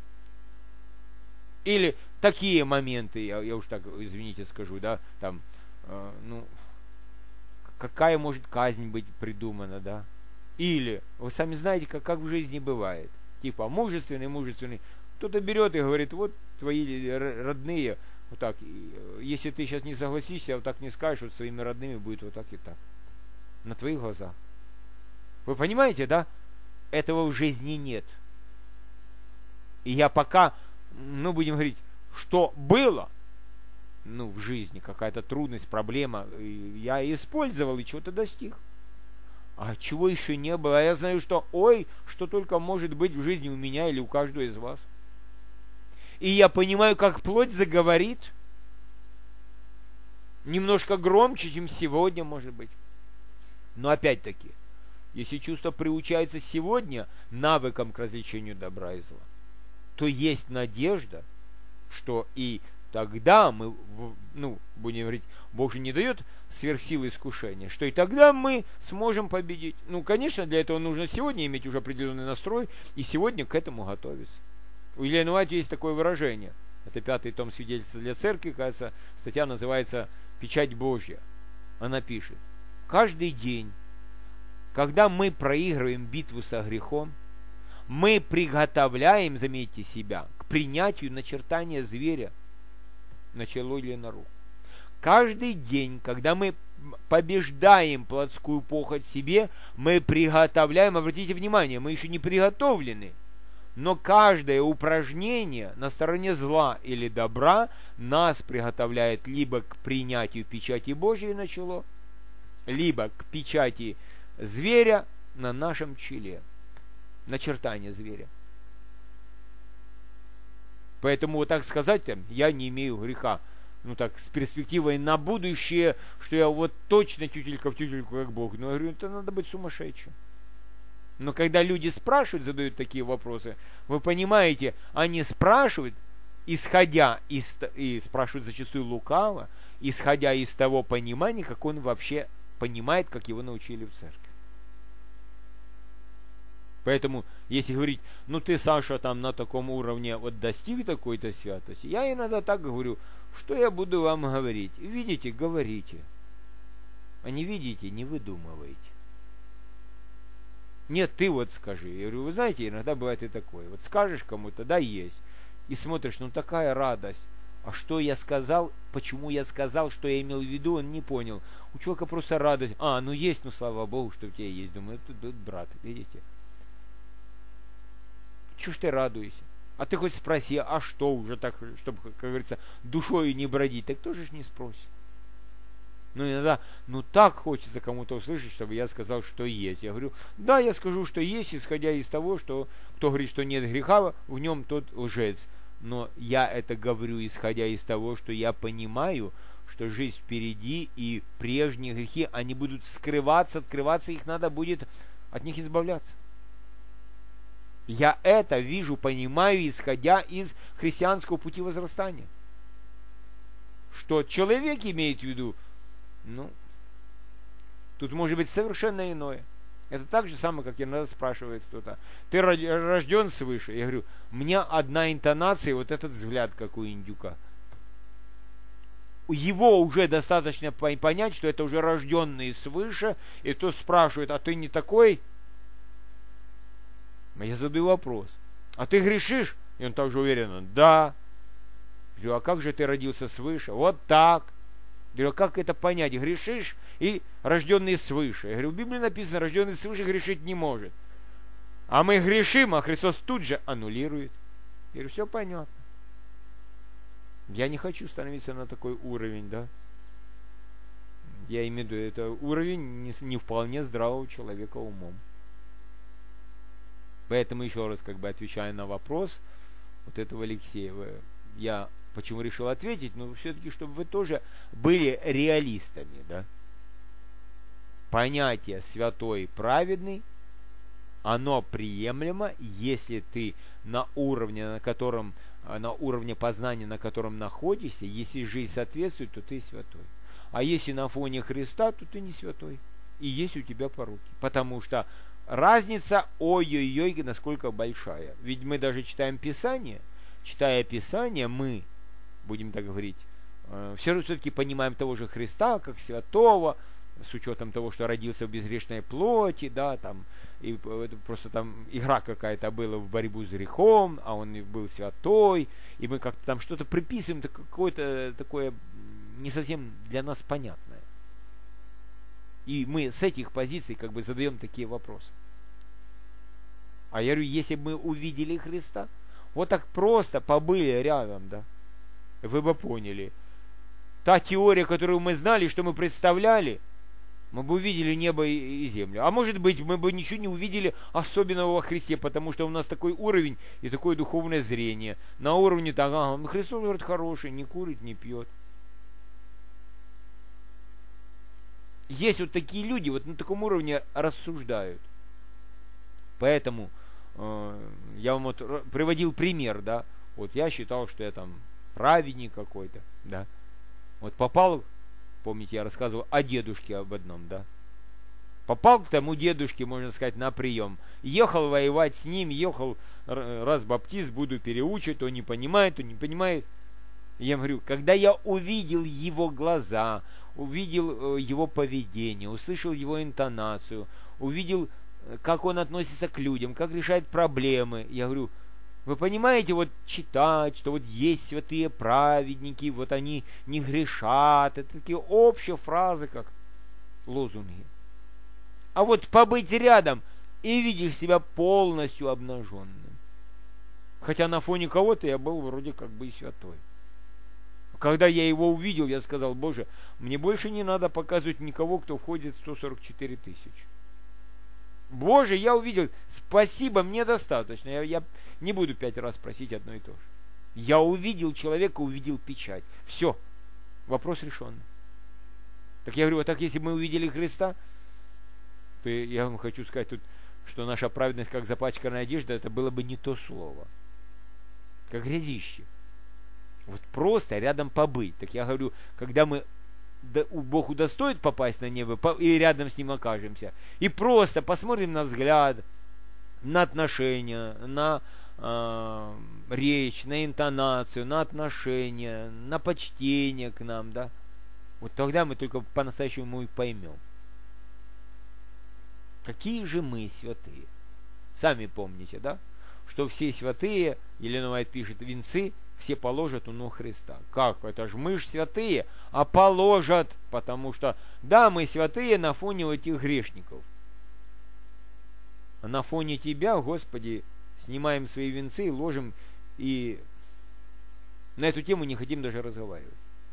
Или такие моменты, я уж так, извините, скажу, да, там, какая может казнь быть придумана, да. Или, вы сами знаете, как в жизни бывает. Типа, мужественный. Кто-то берет и говорит, вот твои родные, вот так, если ты сейчас не согласишься, вот так не скажешь, вот своими родными будет вот так и так. На твоих глазах. Вы понимаете, да? Этого в жизни нет. И я пока, будем говорить, что было, в жизни, какая-то трудность, проблема, я использовал и чего-то достиг. А чего еще не было? А я знаю, что что только может быть в жизни у меня или у каждого из вас. И я понимаю, как плоть заговорит. Немножко громче, чем сегодня, может быть. Но опять-таки, если чувство приучается сегодня навыкам к развлечению добра и зла, то есть надежда, что и тогда мы, будем говорить, Бог же не дает сверхсилы искушения, что и тогда мы сможем победить. Конечно, для этого нужно сегодня иметь уже определенный настрой и сегодня к этому готовиться. У Елены Уайт есть такое выражение. Это 5-й том свидетельства для церкви, кажется, статья называется «Печать Божья». Она пишет: каждый день, когда мы проигрываем битву со грехом, мы приготовляем, заметьте, себя к принятию начертания зверя на чело или на руку. Каждый день, когда мы побеждаем плотскую похоть в себе, мы приготовляем, обратите внимание, мы еще не приготовлены, но каждое упражнение на стороне зла или добра нас приготовляет либо к принятию печати Божьей на чело, либо к печати зверя на нашем челе. Начертание зверя. Поэтому вот так сказать, я не имею греха. С перспективой на будущее, что я вот точно тютелька в тютельку, как Бог. Но я говорю, это надо быть сумасшедшим. Но когда люди спрашивают, задают такие вопросы, вы понимаете, они спрашивают, исходя из, и спрашивают зачастую лукаво, исходя из того понимания, как он вообще понимает, как его научили в церкви. Поэтому, если говорить, ты, Саша, там на таком уровне вот достиг такой-то святости, я иногда так говорю, что я буду вам говорить. Видите, говорите. А не видите, не выдумывайте. Нет, ты вот скажи. Я говорю, вы знаете, иногда бывает и такое. Вот скажешь кому-то, да, есть. И смотришь, такая радость. А что я сказал, почему я сказал, что я имел в виду, он не понял. У человека просто радость. Есть, слава Богу, что у тебя есть. Думаю, это брат, видите. Чего ж ты радуешься? А ты хоть спроси, а что уже так, чтобы, как говорится, душой не бродить, так тоже ж не спросит. Иногда, так хочется кому-то услышать, чтобы я сказал, что есть. Я говорю, да, я скажу, что есть, исходя из того, что кто говорит, что нет греха, в нем тот лжец. Но я это говорю, исходя из того, что я понимаю, что жизнь впереди, и прежние грехи, они будут скрываться, открываться, их надо будет от них избавляться. Я это вижу, понимаю, исходя из христианского пути возрастания. Что человек имеет в виду, ну, тут может быть совершенно иное. Это так же самое, как иногда спрашивает кто-то. Ты рожден свыше? Я говорю, у меня одна интонация, вот этот взгляд, как у индюка. Его уже достаточно понять, что это уже рожденный свыше, и тот спрашивает, а ты не такой? Я задаю вопрос. А ты грешишь? И он также уверенно, да. Я говорю, а как же ты родился свыше? Вот так. Я говорю, а как это понять? Грешишь и рожденный свыше. Я говорю, в Библии написано, рожденный свыше грешить не может. А мы грешим, а Христос тут же аннулирует. Я говорю, все понятно. Я не хочу становиться на такой уровень, да. Я имею в виду, это уровень не вполне здравого человека умом. Поэтому еще раз отвечая на вопрос вот этого Алексеева, я почему решил ответить, но все-таки, чтобы вы тоже были реалистами, да. Понятие святой, праведный, оно приемлемо, если ты на уровне познания, на котором находишься, если жизнь соответствует, то ты святой. А если на фоне Христа, то ты не святой. И есть у тебя пороки. Потому что разница, ой-ой-ой, насколько большая. Ведь мы даже читаем Писание, читая Писание, мы, будем так говорить, все-таки понимаем того же Христа, как святого, с учетом того, что родился в безгрешной плоти, да, там, и просто там игра какая-то была в борьбу с грехом, а он был святой, и мы как-то там что-то приписываем, какое-то такое не совсем для нас понятное. И мы с этих позиций задаем такие вопросы. А я говорю, если бы мы увидели Христа, вот так просто побыли рядом, да, вы бы поняли. Та теория, которую мы знали, что мы представляли, мы бы увидели небо и землю. А может быть, мы бы ничего не увидели особенного во Христе, потому что у нас такой уровень и такое духовное зрение. На уровне того, Христос, говорит, хороший, не курит, не пьет. Есть вот такие люди, вот на таком уровне рассуждают. Поэтому я вам вот приводил пример, да. Вот я считал, что я там праведник какой-то, да. Вот попал, помните, я рассказывал о дедушке об одном, да. Попал к тому дедушке, можно сказать, на прием. Ехал воевать с ним, ехал, раз баптист, буду переучивать, то не понимает, то не понимает. Я говорю, когда я увидел его глаза, увидел его поведение, услышал его интонацию, увидел, как он относится к людям, как решает проблемы, я говорю, вы понимаете, вот читать, что вот есть святые праведники, вот они не грешат, это такие общие фразы, как лозунги. А вот побыть рядом и видишь себя полностью обнаженным. Хотя на фоне кого-то я был вроде как бы и святой. Когда я его увидел, я сказал, Боже, мне больше не надо показывать никого, кто входит в 144 тысячи. Боже, я увидел, спасибо, мне достаточно. Я не буду 5 раз просить одно и то же. Я увидел человека, увидел печать. Все, вопрос решен. Так я говорю, вот так если бы мы увидели Христа, то я вам хочу сказать тут, что наша праведность, как запачканная одежда, это было бы не то слово. Как грязище. Вот просто рядом побыть. Так я говорю, когда мы Бог удостоит попасть на небо, и рядом с Ним окажемся, и просто посмотрим на взгляд, на отношения, на речь, на интонацию, на отношения, на почтение к нам, да, вот тогда мы только по-настоящему и поймем, какие же мы святые. Сами помните, да, что все святые, Елена Уайт пишет, венцы все положат у ног Христа. Как? Это же мы ж святые, а положат, потому что, да, мы святые на фоне этих грешников. А на фоне Тебя, Господи, снимаем свои венцы, ложим, и на эту тему не хотим даже разговаривать.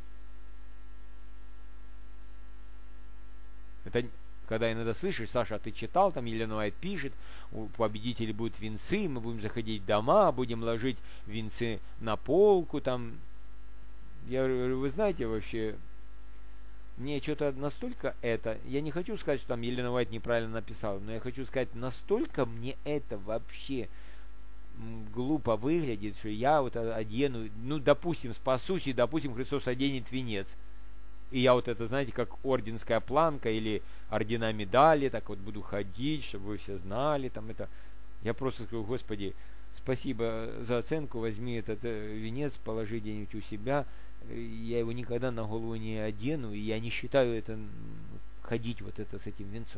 Это когда иногда слышишь, Саша, а ты читал, там Елена Уайт пишет, у победителей будут венцы, мы будем заходить в дома, будем ложить венцы на полку, там. Я говорю, вы знаете, вообще, мне что-то настолько это, я не хочу сказать, что там Елена Уайт неправильно написала, но я хочу сказать, настолько мне это вообще глупо выглядит, что я вот одену, ну, допустим, спасусь, и, допустим, Христос оденет венец. И я вот это, знаете, как орденская планка или ордена медали, так вот буду ходить, чтобы вы все знали, там это. Я просто скажу: Господи, спасибо за оценку, возьми этот венец, положи где-нибудь у себя. Я его никогда на голову не одену, и я не считаю это ходить вот это с этим венцом.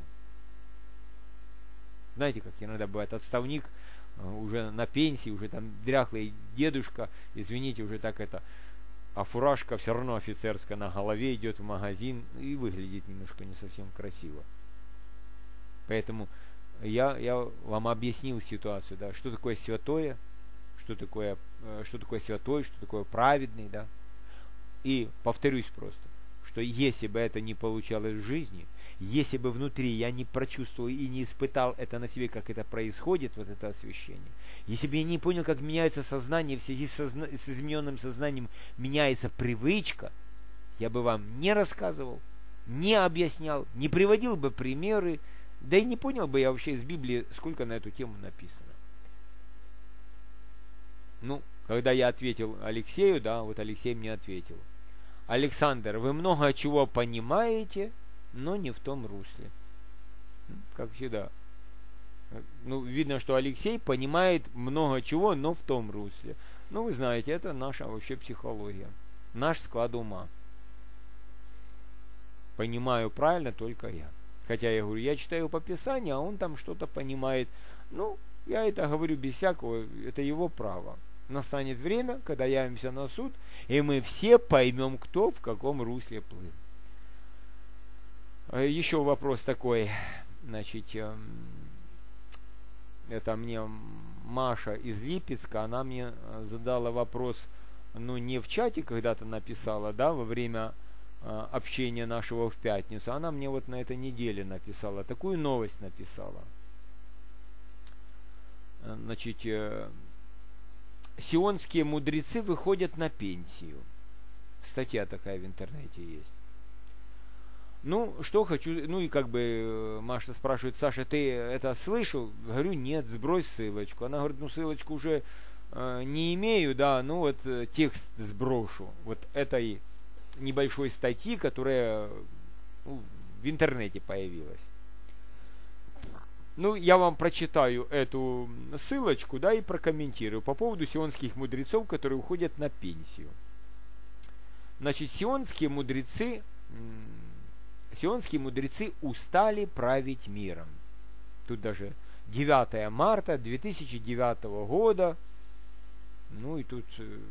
Знаете, как иногда бывает, отставник уже на пенсии, уже там дряхлый дедушка, извините, уже так это, а фуражка все равно офицерская на голове, идет в магазин и выглядит немножко не совсем красиво. Поэтому я вам объяснил ситуацию, да, что такое святое, что такое святой, что такое праведный, да. И повторюсь просто, что если бы это не получалось в жизни, если бы внутри я не прочувствовал и не испытал это на себе, как это происходит, вот это освящение, если бы я не понял, как меняется сознание, в связи с измененным сознанием меняется привычка, я бы вам не рассказывал, не объяснял, не приводил бы примеры, да и не понял бы я вообще из Библии, сколько на эту тему написано. Ну, когда я ответил Алексею, да, вот Алексей мне ответил: Александр, вы много чего понимаете, но не в том русле. Как всегда. Ну, видно, что Алексей понимает много чего, но в том русле. Ну, вы знаете, это наша вообще психология. Наш склад ума. Понимаю правильно только я. Хотя я говорю, я читаю по Писанию, а он там что-то понимает. Ну, я это говорю без всякого, это его право. Настанет время, когда явимся на суд, и мы все поймем, кто в каком русле плыл. Еще вопрос такой, значит, это мне Маша из Липецка, она мне задала вопрос, ну, не в чате когда-то написала, да, во время общения нашего в пятницу, она мне вот на этой неделе написала, такую новость написала. Значит, сионские мудрецы выходят на пенсию. Статья такая в интернете есть. Ну, что хочу, ну и как бы Маша спрашивает: Саша, ты это слышал? Говорю, нет, сбрось ссылочку. Она говорит, ну ссылочку уже не имею, да, ну вот текст сброшу вот этой небольшой статьи, которая в интернете появилась. Ну, я вам прочитаю эту ссылочку, да, и прокомментирую по поводу сионских мудрецов, которые уходят на пенсию. Значит, сионские мудрецы устали править миром. Тут даже 9 марта 2009 года. Ну и тут,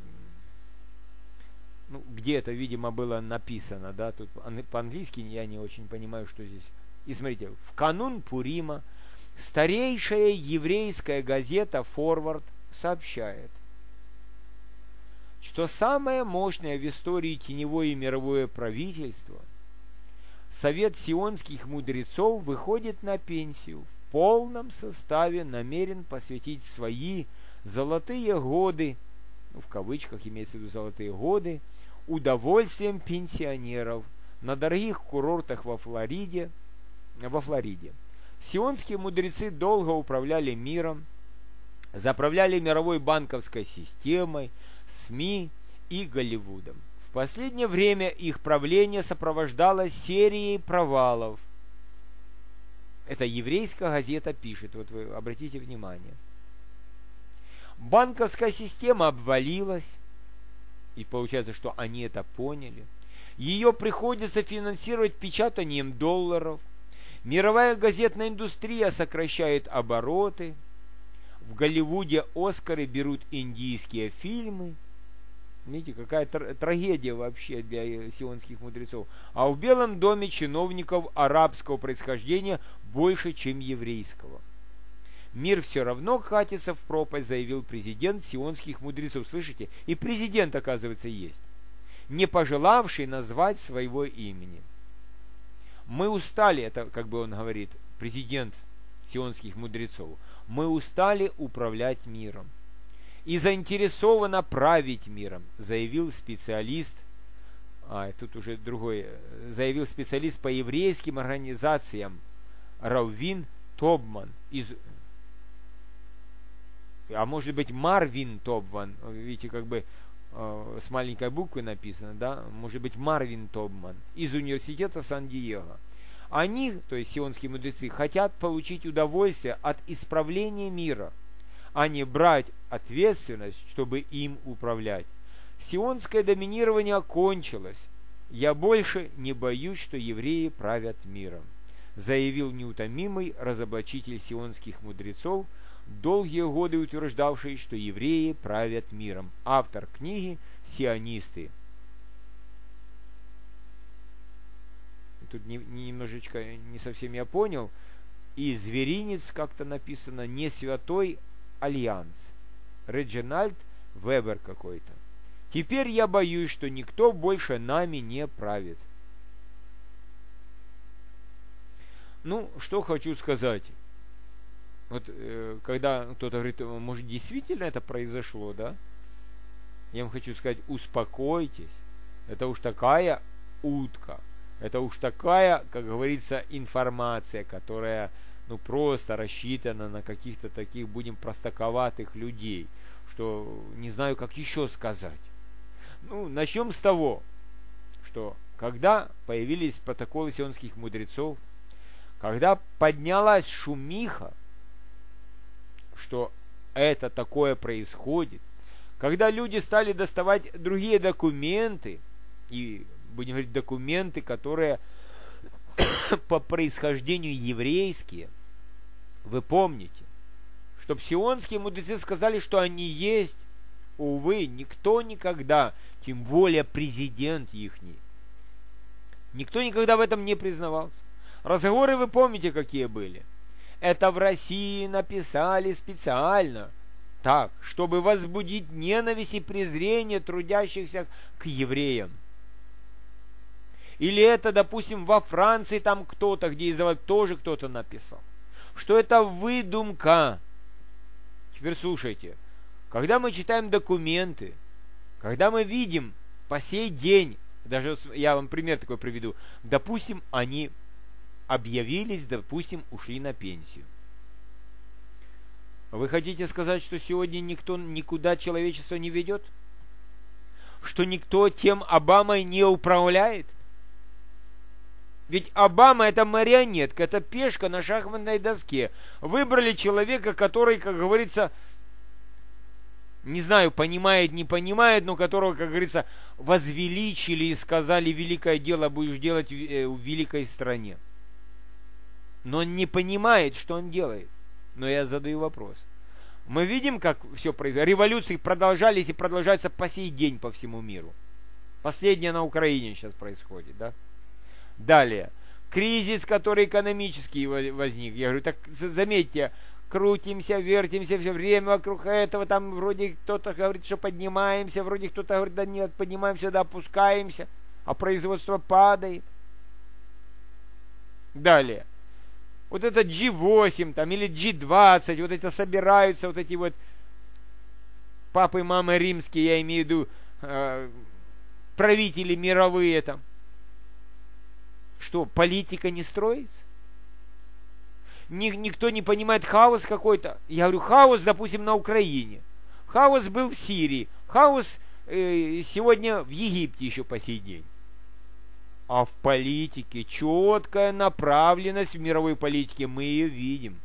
ну, где это, видимо, было написано, да, тут по-английски я не очень понимаю, что здесь. И смотрите, в канун Пурима старейшая еврейская газета «Форвард» сообщает, что самое мощное в истории теневое и мировое правительство, Совет сионских мудрецов, выходит на пенсию, в полном составе намерен посвятить свои золотые годы, ну, в кавычках имеется в виду золотые годы, удовольствием пенсионеров на дорогих курортах во Флориде. Сионские мудрецы долго управляли миром, заправляли мировой банковской системой, СМИ и Голливудом. В последнее время их правление сопровождалось серией провалов. Это еврейская газета пишет, вот вы обратите внимание. Банковская система обвалилась, и получается, что они это поняли. Ее приходится финансировать печатанием долларов. Мировая газетная индустрия сокращает обороты. В Голливуде Оскары берут индийские фильмы. Видите, какая трагедия вообще для сионских мудрецов. А в Белом доме чиновников арабского происхождения больше, чем еврейского. Мир все равно катится в пропасть, заявил президент сионских мудрецов. Слышите? И президент, оказывается, есть, не пожелавший назвать своего имени. Мы устали, это как бы он говорит, президент сионских мудрецов, мы устали управлять миром и заинтересованы править миром, заявил специалист, заявил специалист по еврейским организациям Раввин Тобман из а может быть Марвин Тобман, видите, как бы с маленькой буквы написано, да, может быть Марвин Тобман из университета Сан-Диего. Они, то есть сионские мудрецы, хотят получить удовольствие от исправления мира, а не брать ответственность, чтобы им управлять. Сионское доминирование окончилось. Я больше не боюсь, что евреи правят миром, заявил неутомимый разоблачитель сионских мудрецов, долгие годы утверждавший, что евреи правят миром. Автор книги «Сионисты». Тут немножечко не совсем я понял. И зверинец как-то написано «Не святой альянс». Реджинальд Вебер какой-то. Теперь я боюсь, что никто больше нами не правит. Ну, что хочу сказать. Вот когда кто-то говорит, может, действительно это произошло, да? Я вам хочу сказать, успокойтесь. Это уж такая утка. Это уж такая, как говорится, информация, которая, ну, просто рассчитана на каких-то таких, будем, простаковатых людей, что не знаю, как еще сказать. Ну, начнем с того, что когда появились протоколы сионских мудрецов, когда поднялась шумиха, что это такое происходит, когда люди стали доставать другие документы, и, будем говорить, документы, которые по происхождению еврейские, вы помните, что сионские мудрецы сказали, что они есть, увы, никто никогда, тем более президент ихний, никто никогда в этом не признавался. Разговоры вы помните, какие были. Это в России написали специально, так, чтобы возбудить ненависть и презрение трудящихся к евреям. Или это, допустим, во Франции там кто-то, где издавали, тоже кто-то написал, что это выдумка. Теперь слушайте, когда мы читаем документы, когда мы видим по сей день, даже я вам пример такой приведу, допустим, они объявились, допустим, ушли на пенсию. Вы хотите сказать, что сегодня никто никуда человечество не ведет? Что никто тем Обамой не управляет? Ведь Обама это марионетка, это пешка на шахматной доске. Выбрали человека, который, как говорится, не знаю, понимает, не понимает, но которого, как говорится, возвеличили и сказали, великое дело будешь делать в великой стране. Но он не понимает, что он делает. Но я задаю вопрос. Мы видим, как все происходит. Революции продолжались и продолжаются по сей день по всему миру. Последняя на Украине сейчас происходит, да? Далее. Кризис, который экономический возник. Я говорю, так заметьте, крутимся, вертимся все время вокруг этого. Там вроде кто-то говорит, что поднимаемся, вроде кто-то говорит, да нет, поднимаемся, да опускаемся, а производство падает. Далее. Вот это G8 там, или G20, вот это собираются, вот эти вот папы и мамы римские, я имею в виду, правители мировые там. Что, политика не строится? Никто не понимает, хаос какой-то. Я говорю, хаос, допустим, на Украине. Хаос был в Сирии. Хаос сегодня в Египте еще по сей день. А в политике четкая направленность в мировой политике, мы ее видим.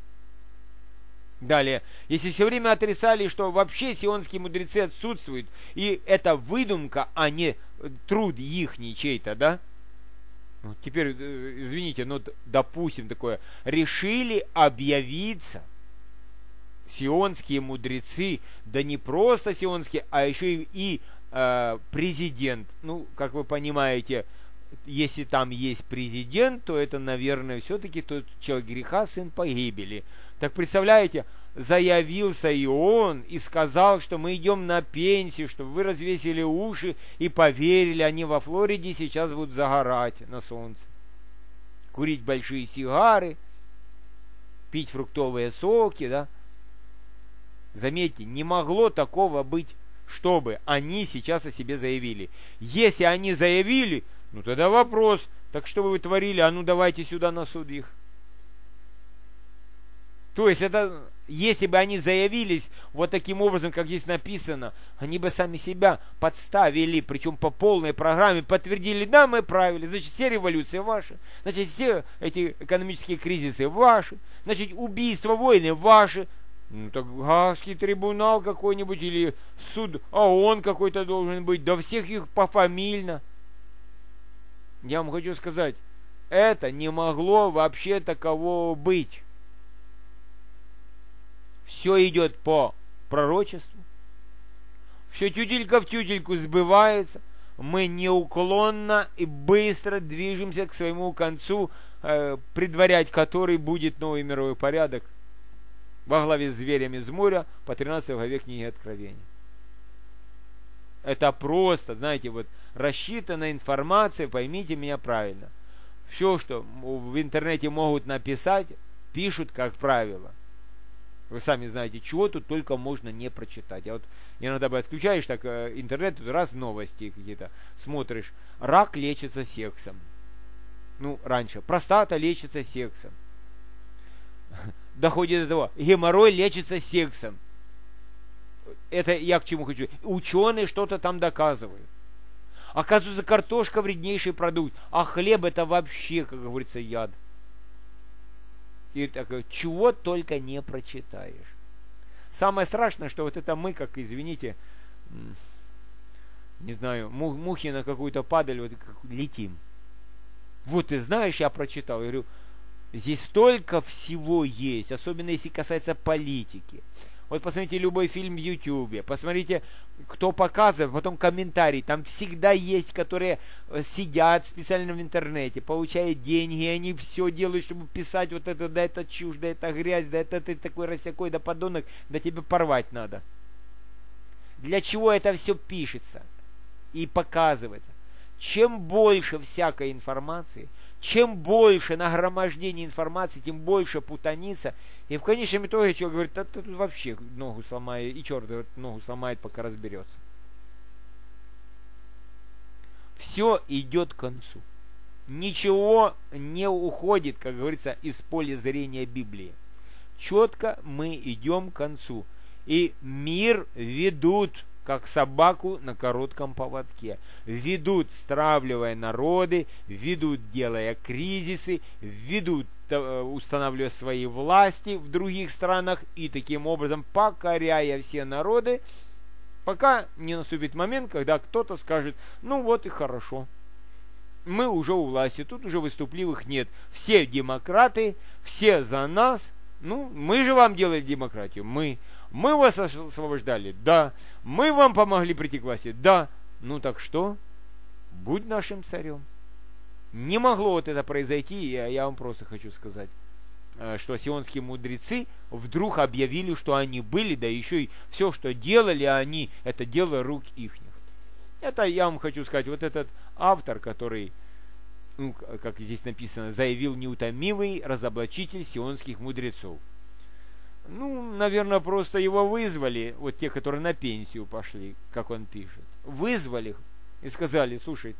Далее, если все время отрицали, что вообще сионские мудрецы отсутствуют, и это выдумка, а не труд ихний чей-то, да? Ну, теперь, извините, но допустим такое, решили объявиться сионские мудрецы, да не просто сионские, а еще и президент. Ну, как вы понимаете, если там есть президент, то это, наверное, все-таки тот человек греха, сын погибели. Так представляете, заявился и он, и сказал, что мы идем на пенсию, чтобы вы развесили уши и поверили, они во Флориде сейчас будут загорать на солнце, курить большие сигары, пить фруктовые соки, да. Заметьте, не могло такого быть, чтобы они сейчас о себе заявили. Если они заявили, ну тогда вопрос, так что вы творили, а ну давайте сюда на суд их. То есть это, если бы они заявились вот таким образом, как здесь написано, они бы сами себя подставили, причем по полной программе, подтвердили, да, мы правили, значит, все революции ваши, значит, все эти экономические кризисы ваши, значит, убийства, войны ваши. Ну так Гаагский трибунал какой-нибудь или суд ООН какой-то должен быть, да всех их пофамильно. Я вам хочу сказать, это не могло вообще такового быть. Все идет по пророчеству, все тютелька в тютельку сбывается, мы неуклонно и быстро движемся к своему концу, предварять который будет новый мировой порядок во главе с зверями из моря по 13 главе книги Откровения. Это просто, знаете, вот рассчитанная информация, поймите меня правильно. Все, что в интернете могут написать, пишут, как правило. Вы сами знаете, чего тут только можно не прочитать. А вот иногда отключаешь так интернет, тут раз новости какие-то смотришь. Рак лечится сексом. Ну, раньше. Простата лечится сексом. Доходит до того. Геморрой лечится сексом. Это я к чему хочу. Ученые что-то там доказывают. Оказывается, картошка вреднейший продукт. А хлеб это вообще, как говорится, яд. И так, чего только не прочитаешь. Самое страшное, что вот это мы, как, извините, не знаю, мухи на какую-то падаль вот, летим. Вот ты знаешь, я прочитал. Я говорю, здесь столько всего есть, особенно если касается политики. Вот посмотрите любой фильм в Ютубе, посмотрите, кто показывает, потом комментарии. Там всегда есть, которые сидят специально в интернете, получают деньги, и они все делают, чтобы писать вот это, да это чушь, да это грязь, да это ты такой рассякой, да подонок, да тебе порвать надо. Для чего это все пишется и показывается? Чем больше всякой информации, чем больше нагромождения информации, тем больше путаница. И в конечном итоге человек говорит, да тут вообще ногу сломает, и черт ногу сломает, пока разберется. Все идет к концу. Ничего не уходит, как говорится, из поля зрения Библии. Четко мы идем к концу. И мир ведут, как собаку на коротком поводке. Ведут, стравливая народы, ведут, делая кризисы, ведут, устанавливая свои власти в других странах и таким образом покоряя все народы, пока не наступит момент, когда кто-то скажет, ну вот и хорошо, мы уже у власти, тут уже выступливых нет, все демократы, все за нас, ну мы же вам делали демократию, мы вас освобождали, да, мы вам помогли прийти к власти, да, ну так что, будь нашим царем. Не могло вот это произойти, я вам просто хочу сказать, что сионские мудрецы вдруг объявили, что они были, да еще и все, что делали они, это дело рук ихних. Это я вам хочу сказать, вот этот автор, который, ну, как здесь написано, заявил неутомимый разоблачитель сионских мудрецов. Ну, наверное, просто его вызвали, вот те, которые на пенсию пошли, как он пишет. Вызвали их и сказали, слушай,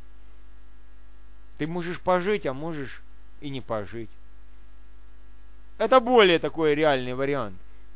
ты можешь пожить, а можешь и не пожить. Это более такой реальный вариант.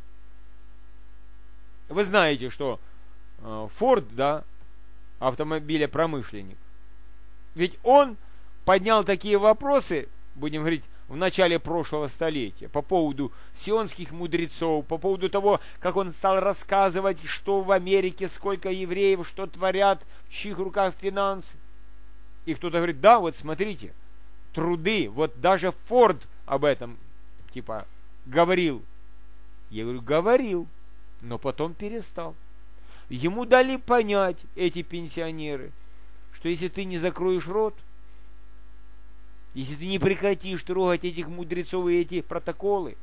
Вы знаете, что Форд, да, автомобилепромышленник, ведь он поднял такие вопросы, будем говорить, в начале прошлого столетия, по поводу сионских мудрецов, по поводу того, как он стал рассказывать, что в Америке, сколько евреев, что творят, в чьих руках финансы. И кто-то говорит, да, вот смотрите, труды, вот даже Форд об этом, типа, говорил. Я говорю, говорил, но потом перестал. Ему дали понять, эти пенсионеры, что если ты не закроешь рот, если ты не прекратишь трогать этих мудрецов и эти протоколы,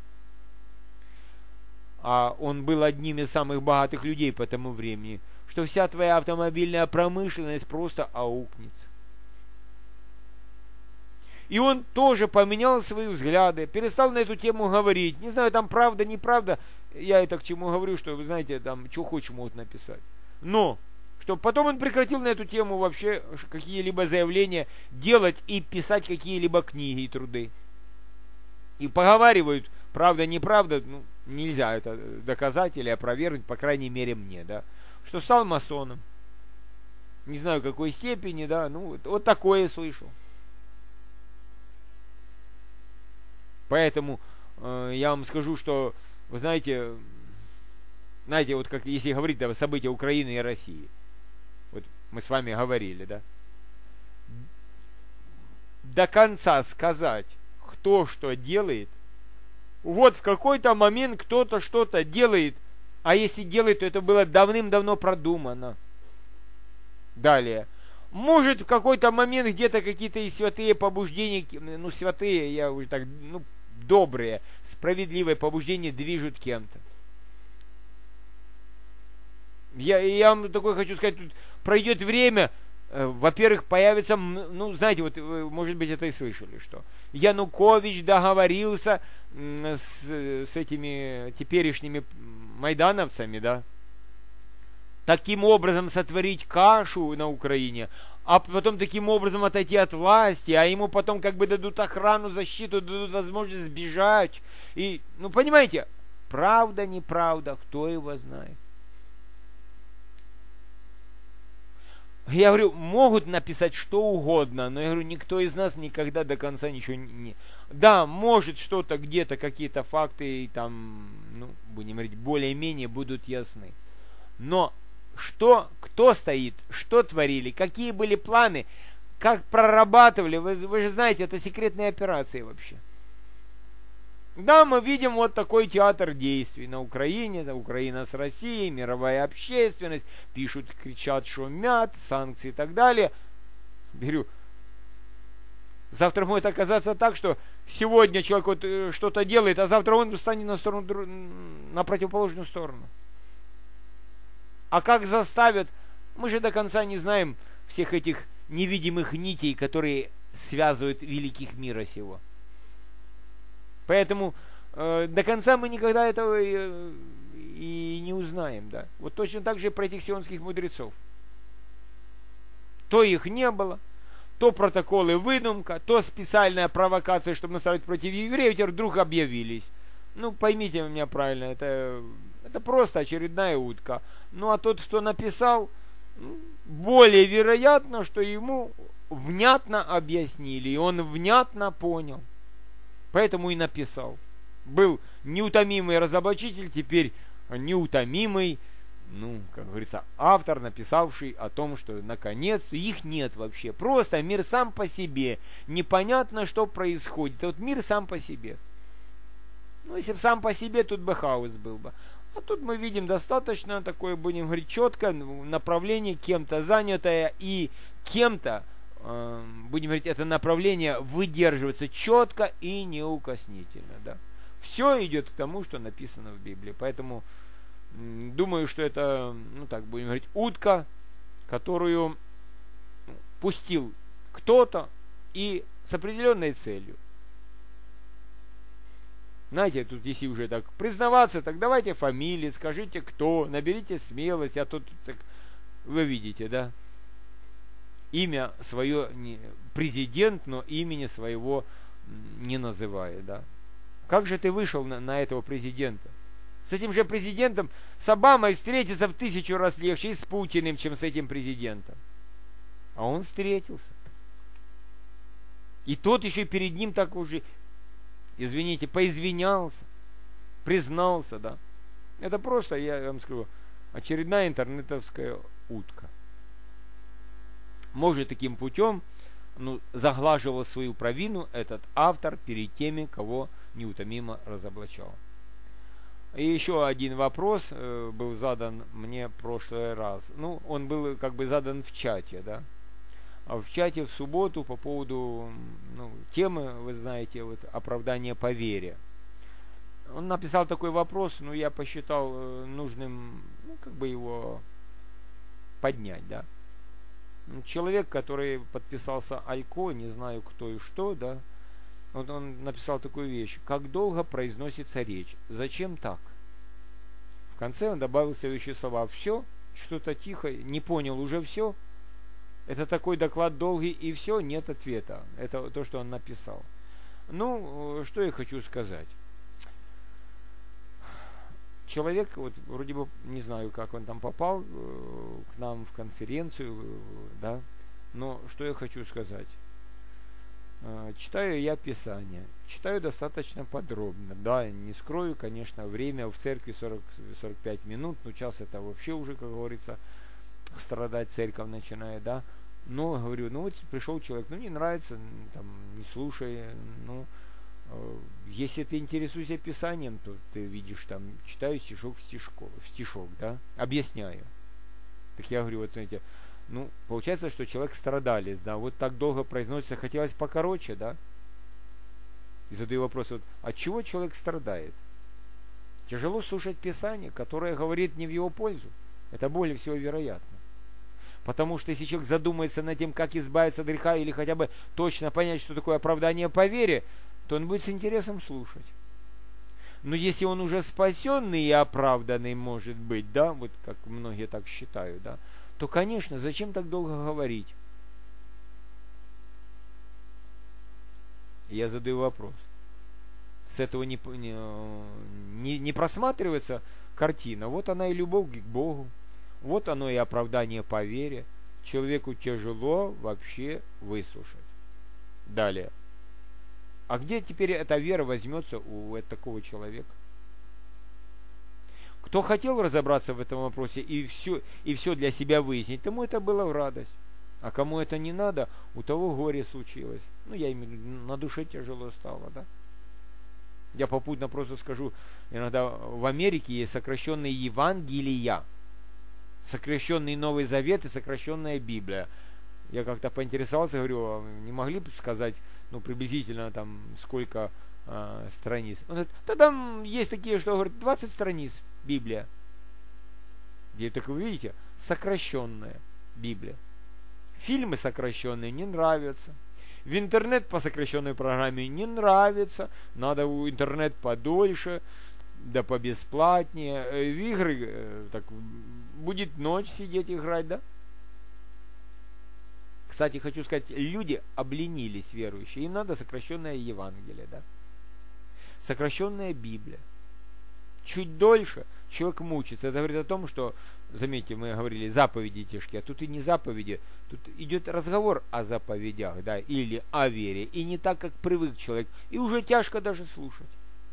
а он был одним из самых богатых людей по тому времени, что вся твоя автомобильная промышленность просто аукнется. И он тоже поменял свои взгляды, перестал на эту тему говорить. Не знаю, там правда, неправда. Я это к чему говорю, что, вы знаете, там, что хочешь могут написать. Но, что потом он прекратил на эту тему вообще какие-либо заявления делать и писать какие-либо книги и труды. И поговаривают, правда, неправда, ну, нельзя это доказать или опровергнуть, по крайней мере мне, да, что стал масоном. Не знаю, какой степени, да, ну, вот такое слышал. Поэтому я вам скажу, что, вы знаете, вот как если говорить о событиях Украины и России, вот мы с вами говорили, да, до конца сказать, кто что делает, вот в какой-то момент кто-то что-то делает, а если делает, то это было давным-давно продумано. Далее. Может в какой-то момент где-то какие-то и святые побуждения, ну святые, я уже так, ну добрые, справедливые побуждения движут кем-то. Я вам такое хочу сказать, тут пройдет время, во-первых, появится, ну, знаете, вот вы, может быть, это и слышали, что Янукович договорился с этими теперешними майдановцами, да, таким образом сотворить кашу на Украине, а потом таким образом отойти от власти, а ему потом как бы дадут охрану, защиту, дадут возможность сбежать. И, ну, понимаете, правда, неправда, кто его знает. Я говорю, могут написать что угодно, но я говорю, никто из нас никогда до конца ничего не... Да, может что-то где-то, какие-то факты там, ну, будем говорить, более-менее будут ясны. Но что, кто стоит, что творили, какие были планы, как прорабатывали, вы же знаете, это секретные операции вообще. Да, мы видим вот такой театр действий на Украине, это Украина с Россией, мировая общественность, пишут, кричат, шумят, санкции и так далее. Говорю, завтра может оказаться так, что сегодня человек вот что-то делает, а завтра он станет на противоположную сторону. А как заставят, мы же до конца не знаем всех этих невидимых нитей, которые связывают великих мира сего. Поэтому до конца мы никогда этого и не узнаем, да. Вот точно так же и про этих сионских мудрецов. То их не было, то протоколы выдумка, то специальная провокация, чтобы настроить против евреев, теперь вдруг объявились. Ну, поймите меня правильно, это просто очередная утка. Ну, а тот, кто написал, более вероятно, что ему внятно объяснили, и он внятно понял. Поэтому и написал. Был неутомимый разоблачитель, теперь неутомимый, ну, как говорится, автор, написавший о том, что наконец их нет вообще. Просто мир сам по себе. Непонятно, что происходит. Вот мир сам по себе. Ну, если бы сам по себе, тут бы хаос был бы. А тут мы видим достаточно такое, будем говорить, четко направление, кем-то занятое и кем-то, будем говорить, это направление выдерживается четко и неукоснительно. Да. Все идет к тому, что написано в Библии. Поэтому думаю, что это, ну так будем говорить, утка, которую пустил кто-то и с определенной целью. Знаете, тут если уже так признаваться, так давайте фамилии, скажите кто, наберите смелость, а тут так, вы видите, да? Имя свое президент, но имени своего не называет, да? Как же ты вышел на этого президента? С этим же президентом, с Обамой встретиться в 1000 раз легче, и с Путиным, чем с этим президентом. А он встретился. И тот еще перед ним так уже, извините, поизвинялся, признался, да. Это просто, я вам скажу, очередная интернетовская утка. Может, таким путем заглаживал свою провину этот автор перед теми, кого неутомимо разоблачал. И еще один вопрос был задан мне в прошлый раз. Ну, он был как бы задан в чате, да. А в чате в субботу по поводу темы, вы знаете, вот оправдание по вере. Он написал такой вопрос, я посчитал нужным, как бы его поднять, да. Человек, который подписался Алько, не знаю кто и что, да, вот он написал такую вещь: как долго произносится речь, зачем так? В конце он добавил следующие слова: все, что-то тихо, не понял уже все, это такой доклад долгий и все, нет ответа. Это то, что он написал. Ну, что я хочу сказать. человек, вот вроде бы, не знаю, как он там попал к нам в конференцию, да, но что я хочу сказать. Читаю я Писание, читаю достаточно подробно, да, не скрою, конечно, время в церкви 40-45 минут, ну час это вообще уже, как говорится, страдать церковь начинает, да, но, говорю, ну вот пришел человек, ну не нравится, там, не слушай, ну, если ты интересуешься Писанием, то ты видишь там, читаю стишок в стишок, да, объясняю. Так я говорю, вот смотрите, ну, получается, что человек страдалец, да, вот так долго произносится, хотелось покороче, да. И задаю вопрос, вот, от чего человек страдает? Тяжело слушать Писание, которое говорит не в его пользу. Это более всего вероятно. Потому что если человек задумается над тем, как избавиться от греха, или хотя бы точно понять, что такое оправдание по вере, то он будет с интересом слушать. Но если он уже спасенный и оправданный, может быть, да, вот как многие так считают, да, то, конечно, зачем так долго говорить? Я задаю вопрос. С этого не просматривается картина. Вот она и любовь к Богу. Вот оно и оправдание по вере. Человеку тяжело вообще выслушать. Далее. А где теперь эта вера возьмется у такого человека? Кто хотел разобраться в этом вопросе и все для себя выяснить, тому это было в радость. А кому это не надо, у того горе случилось. Ну, я имею в виду, на душе тяжело стало, да? Я попутно просто скажу, иногда в Америке есть сокращенные Евангелия, сокращенный Новый Завет и сокращенная Библия. Я как-то поинтересовался, говорю, а не могли бы сказать, ну, приблизительно там сколько страниц? Он говорит, да там есть такие, что говорят, 20 страниц Библия. Где так вы видите, сокращенная Библия. Фильмы сокращенные не нравятся. В интернет по сокращенной программе не нравится. Надо в интернет подольше, да побесплатнее. В игры так будет ночь сидеть играть, да? Кстати, хочу сказать, люди обленились, верующие. Им надо сокращенное Евангелие, да? Сокращенная Библия. Чуть дольше человек мучится. Это говорит о том, что, заметьте, мы говорили заповеди тяжкие, а тут и не заповеди, тут идет разговор о заповедях, да, или о вере, и не так, как привык человек, и уже тяжко даже слушать.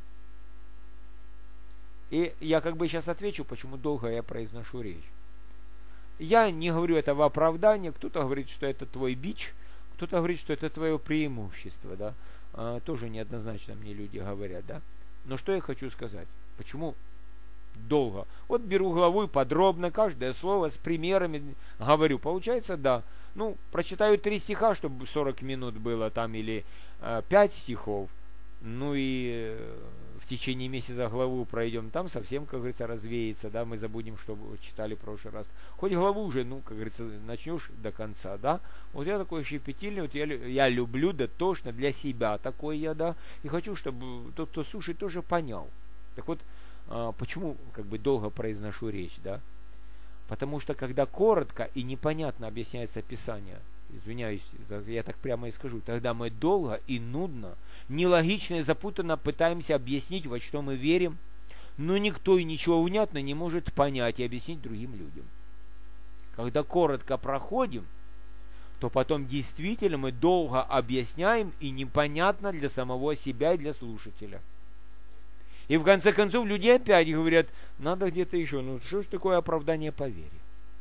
И я как бы сейчас отвечу, почему долго я произношу речь. Я не говорю этого оправдания, кто-то говорит, что это твой бич, кто-то говорит, что это твое преимущество, да, тоже неоднозначно мне люди говорят, да. Но что я хочу сказать? Почему долго? Вот беру главу и подробно каждое слово с примерами говорю. Получается, да. Ну, прочитаю 3 стиха, чтобы 40 минут было там, или 5 стихов. Ну и в течение месяца главу пройдем. Там совсем, как говорится, развеется, да, мы забудем, что читали в прошлый раз. Хоть главу уже, ну, как говорится, начнешь до конца, да. Вот я такой щепетильный, вот я люблю дотошно для себя, такой я, да. И хочу, чтобы тот, кто слушает, тоже понял. Так вот, почему как бы долго произношу речь, да? Потому что когда коротко и непонятно объясняется Писание, извиняюсь, я так прямо и скажу, тогда мы долго и нудно, нелогично и запутанно пытаемся объяснить, во что мы верим, но никто и ничего внятно не может понять и объяснить другим людям. Когда коротко проходим, то потом действительно мы долго объясняем и непонятно для самого себя и для слушателя. И в конце концов люди опять говорят, надо где-то еще, ну что ж такое оправдание по вере?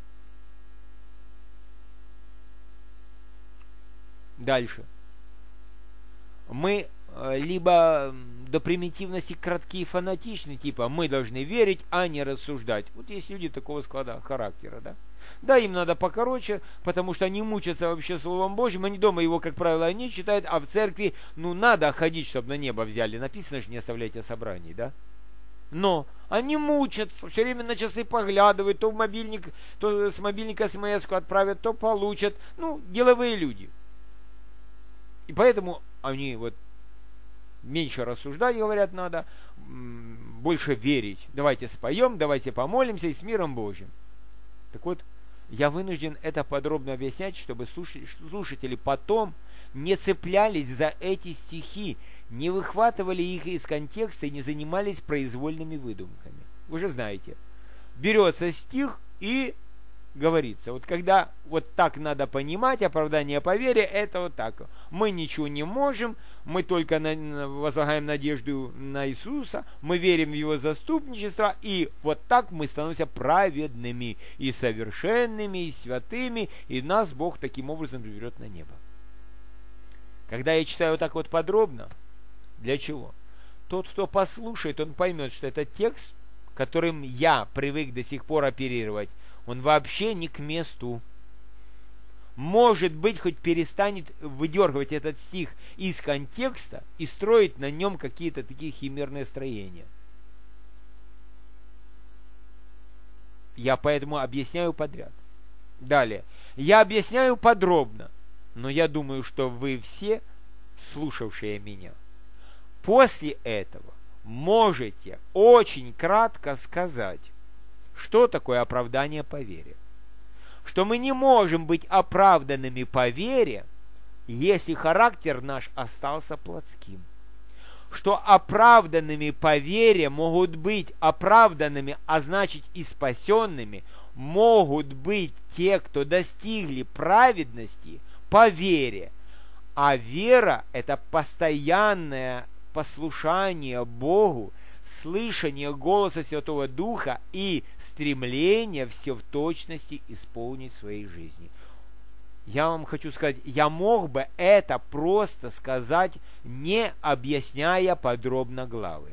Дальше. Мы либо до примитивности кратки и фанатичны, типа мы должны верить, а не рассуждать. Вот есть люди такого склада характера, да? Да, им надо покороче, потому что они мучатся вообще Словом Божьим, они дома его, как правило, не читают, а в церкви, ну, надо ходить, чтобы на небо взяли. Написано же, не оставляйте собраний, да? Но они мучатся, все время на часы поглядывают, то в мобильник, то с мобильника смс-ку отправят, то получат. Ну, деловые люди. И поэтому они вот меньше рассуждать, говорят, надо, больше верить. Давайте споем, давайте помолимся и с миром Божьим. Так вот, я вынужден это подробно объяснять, чтобы слушатели потом не цеплялись за эти стихи, не выхватывали их из контекста и не занимались произвольными выдумками. вы же знаете. Берется стих и говорится. Вот когда вот так надо понимать оправдание по вере, это вот так. Мы ничего не можем, мы только возлагаем надежду на Иисуса, мы верим в Его заступничество, и вот так мы становимся праведными, и совершенными, и святыми, и нас Бог таким образом берет на небо. Когда я читаю вот так вот подробно, для чего? Тот, кто послушает, он поймет, что это текст, которым я привык до сих пор оперировать, он вообще не к месту. Может быть, хоть перестанет выдергивать этот стих из контекста и строить на нем какие-то такие химерные строения. Я поэтому объясняю подряд. Далее. Я объясняю подробно, но я думаю, что вы все, слушавшие меня, после этого можете очень кратко сказать, что такое оправдание по вере. Что мы не можем быть оправданными по вере, если характер наш остался плотским. Что оправданными по вере могут быть оправданными, а значит и спасенными, могут быть те, кто достигли праведности по вере. А вера – это постоянное послушание Богу, слышание голоса Святого Духа и стремление все в точности исполнить в своей жизни. Я вам хочу сказать, я мог бы это просто сказать, не объясняя подробно главы.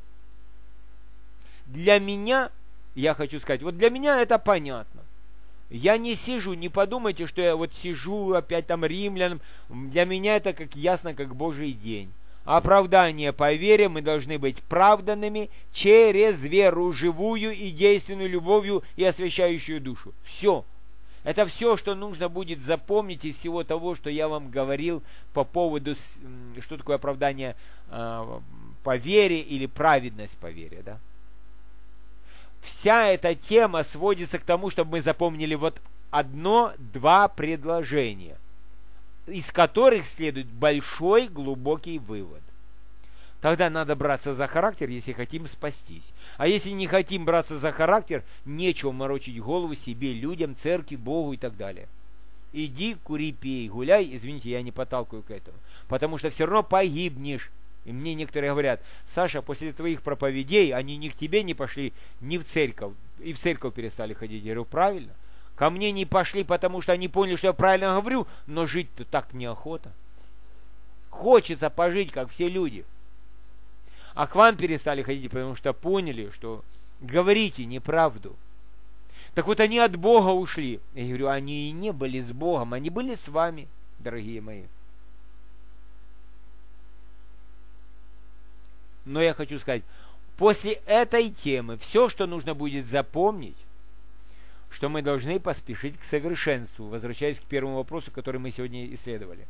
Для меня, я хочу сказать, вот для меня это понятно. Я не сижу, не подумайте, что я вот сижу опять там римлянам. Для меня это как ясно, как Божий день. Оправдание по вере, мы должны быть правданными через веру, живую и действенную любовью и освящающую душу. Все. Это все, что нужно будет запомнить из всего того, что я вам говорил по поводу, что такое оправдание по вере или праведность по вере. Да? Вся эта тема сводится к тому, чтобы мы запомнили вот одно-два предложения, из которых следует большой, глубокий вывод. Тогда надо браться за характер, если хотим спастись. А если не хотим браться за характер, нечего морочить голову себе, людям, церкви, Богу и так далее. Иди, кури, пей, гуляй. Извините, я не подталкиваю к этому. Потому что все равно погибнешь. И мне некоторые говорят: Саша, после твоих проповедей они ни к тебе не пошли, ни в церковь. И в церковь перестали ходить. Я говорю: правильно. Ко мне не пошли, потому что они поняли, что я правильно говорю, но жить-то так неохота. Хочется пожить, как все люди. А к вам перестали ходить, потому что поняли, что говорите неправду. Так вот, они от Бога ушли. Я говорю: они и не были с Богом, они были с вами, дорогие мои. Но я хочу сказать, после этой темы все, что нужно будет запомнить, что мы должны поспешить к совершенству, возвращаясь к первому вопросу, который мы сегодня исследовали.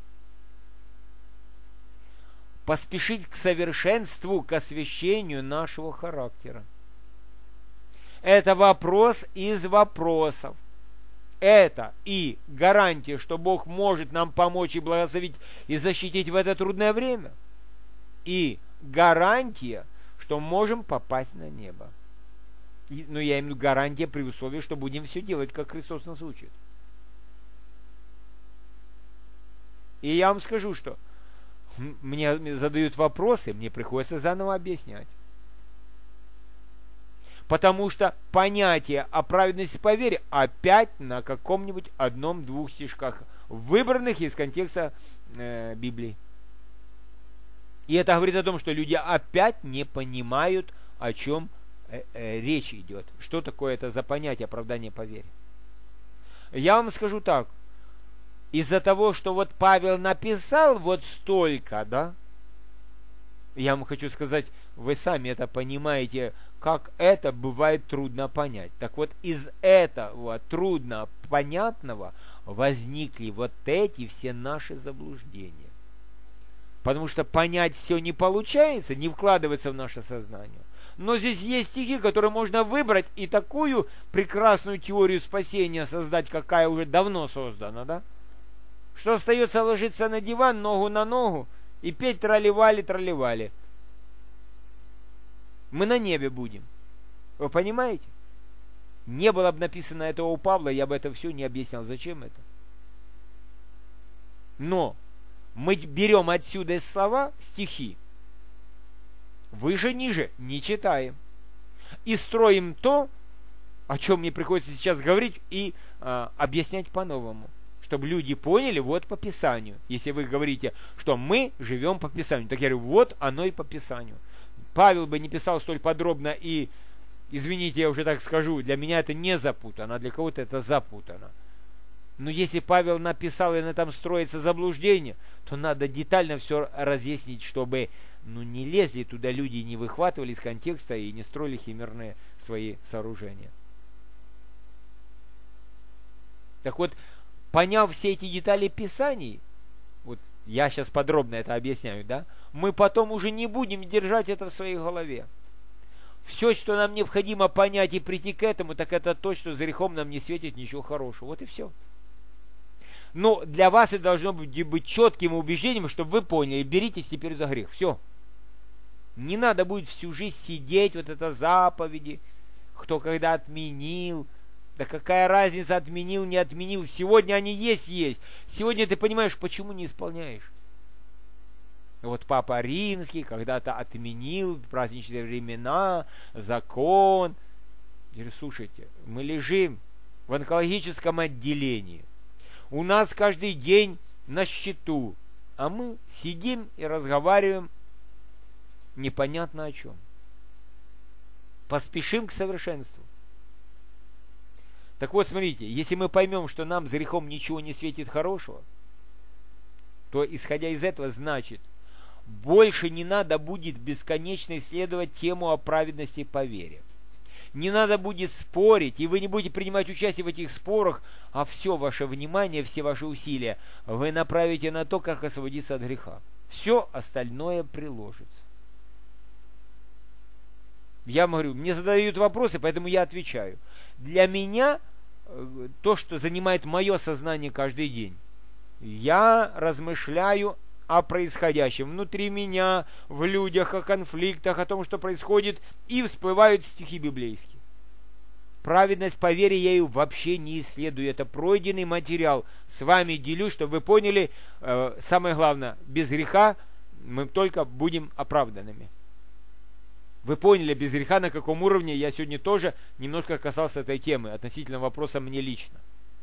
Поспешить к совершенству, к освящению нашего характера. Это вопрос из вопросов. Это и гарантия, что Бог может нам помочь и благословить и защитить в это трудное время. И гарантия, что можем попасть на небо. Но я имею в виду гарантия при условии, что будем все делать, как Христос нас учит. И я вам скажу, что мне задают вопросы, мне приходится заново объяснять. Потому что понятие о праведности по вере опять на каком-нибудь одном-двух стишках, выбранных из контекста Библии. И это говорит о том, что люди опять не понимают, о чем речь идет. Что такое это за понятие оправдания по вере? Я вам скажу так. Из-за того, что вот Павел написал вот столько, да, я вам хочу сказать, вы сами это понимаете, как это бывает трудно понять. Так вот, из этого трудно понятного возникли вот эти все наши заблуждения. Потому что понять все не получается, не вкладывается в наше сознание. Но здесь есть стихи, которые можно выбрать и такую прекрасную теорию спасения создать, какая уже давно создана, да? Что остается ложиться на диван, ногу на ногу и петь трали-вали, трали-вали. Мы на небе будем. Вы понимаете? Не было бы написано этого у Павла, я бы это все не объяснял. Зачем это? Но мы берем отсюда слова, стихи, выше, ниже не читаем. И строим то, о чем мне приходится сейчас говорить, и объяснять по-новому. Чтобы люди поняли, вот по Писанию. Если вы говорите, что мы живем по Писанию, так я говорю, вот оно и по Писанию. Павел бы не писал столь подробно и, извините, я уже так скажу, для меня это не запутано, а для кого-то это запутано. Но если Павел написал, и на этом строится заблуждение, то надо детально все разъяснить, чтобы не лезли туда люди, не выхватывали из контекста и не строили химерные свои сооружения. Так вот, поняв все эти детали Писаний, вот я сейчас подробно это объясняю, да, мы потом уже не будем держать это в своей голове. Все, что нам необходимо понять и прийти к этому, так это то, что за грехом нам не светит ничего хорошего. Вот и все. Но для вас это должно быть четким убеждением, чтобы вы поняли, беритесь теперь за грех. Все. Не надо будет всю жизнь сидеть, вот это заповеди, кто когда отменил. Да какая разница, отменил, не отменил. Сегодня они есть. Сегодня ты понимаешь, почему не исполняешь. Вот Папа Римский когда-то отменил в праздничные времена закон. Я говорю, слушайте, мы лежим в онкологическом отделении. У нас каждый день на счету. А мы сидим и разговариваем непонятно о чем. Поспешим к совершенству. Так вот, смотрите, если мы поймем, что нам с грехом ничего не светит хорошего, то, исходя из этого, значит, больше не надо будет бесконечно исследовать тему о праведности по вере. Не надо будет спорить, и вы не будете принимать участие в этих спорах, а все ваше внимание, все ваши усилия вы направите на то, как освободиться от греха. Все остальное приложится. Я говорю, мне задают вопросы, поэтому я отвечаю. Для меня то, что занимает мое сознание каждый день, я размышляю о происходящем внутри меня, в людях, о конфликтах, о том, что происходит, и всплывают стихи библейские. Праведность по вере я ее вообще не исследую. Это пройденный материал. С вами делюсь, чтобы вы поняли, самое главное, без греха мы только будем оправданными. Вы поняли, без греха на каком уровне? Я сегодня тоже немножко касался этой темы, относительно вопроса мне лично.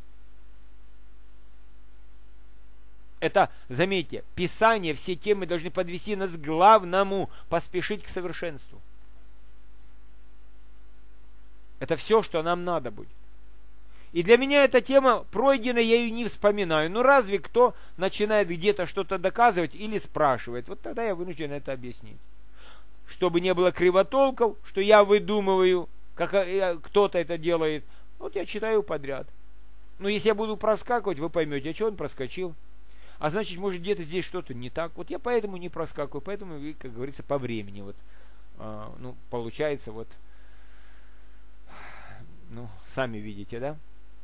Это, заметьте, Писание, все темы должны подвести нас к главному, поспешить к совершенству. Это все, что нам надо будет. И для меня эта тема пройдена, я ее не вспоминаю. Но разве кто начинает где-то что-то доказывать или спрашивает? Вот тогда я вынужден это объяснить. Чтобы не было кривотолков, что я выдумываю, как кто-то это делает. Вот я читаю подряд. Но если я буду проскакивать, вы поймете, а что он проскочил. А значит, может, где-то здесь что-то не так. Вот я поэтому не проскакиваю, поэтому, как говорится, по времени. Вот, получается, вот, сами видите, да?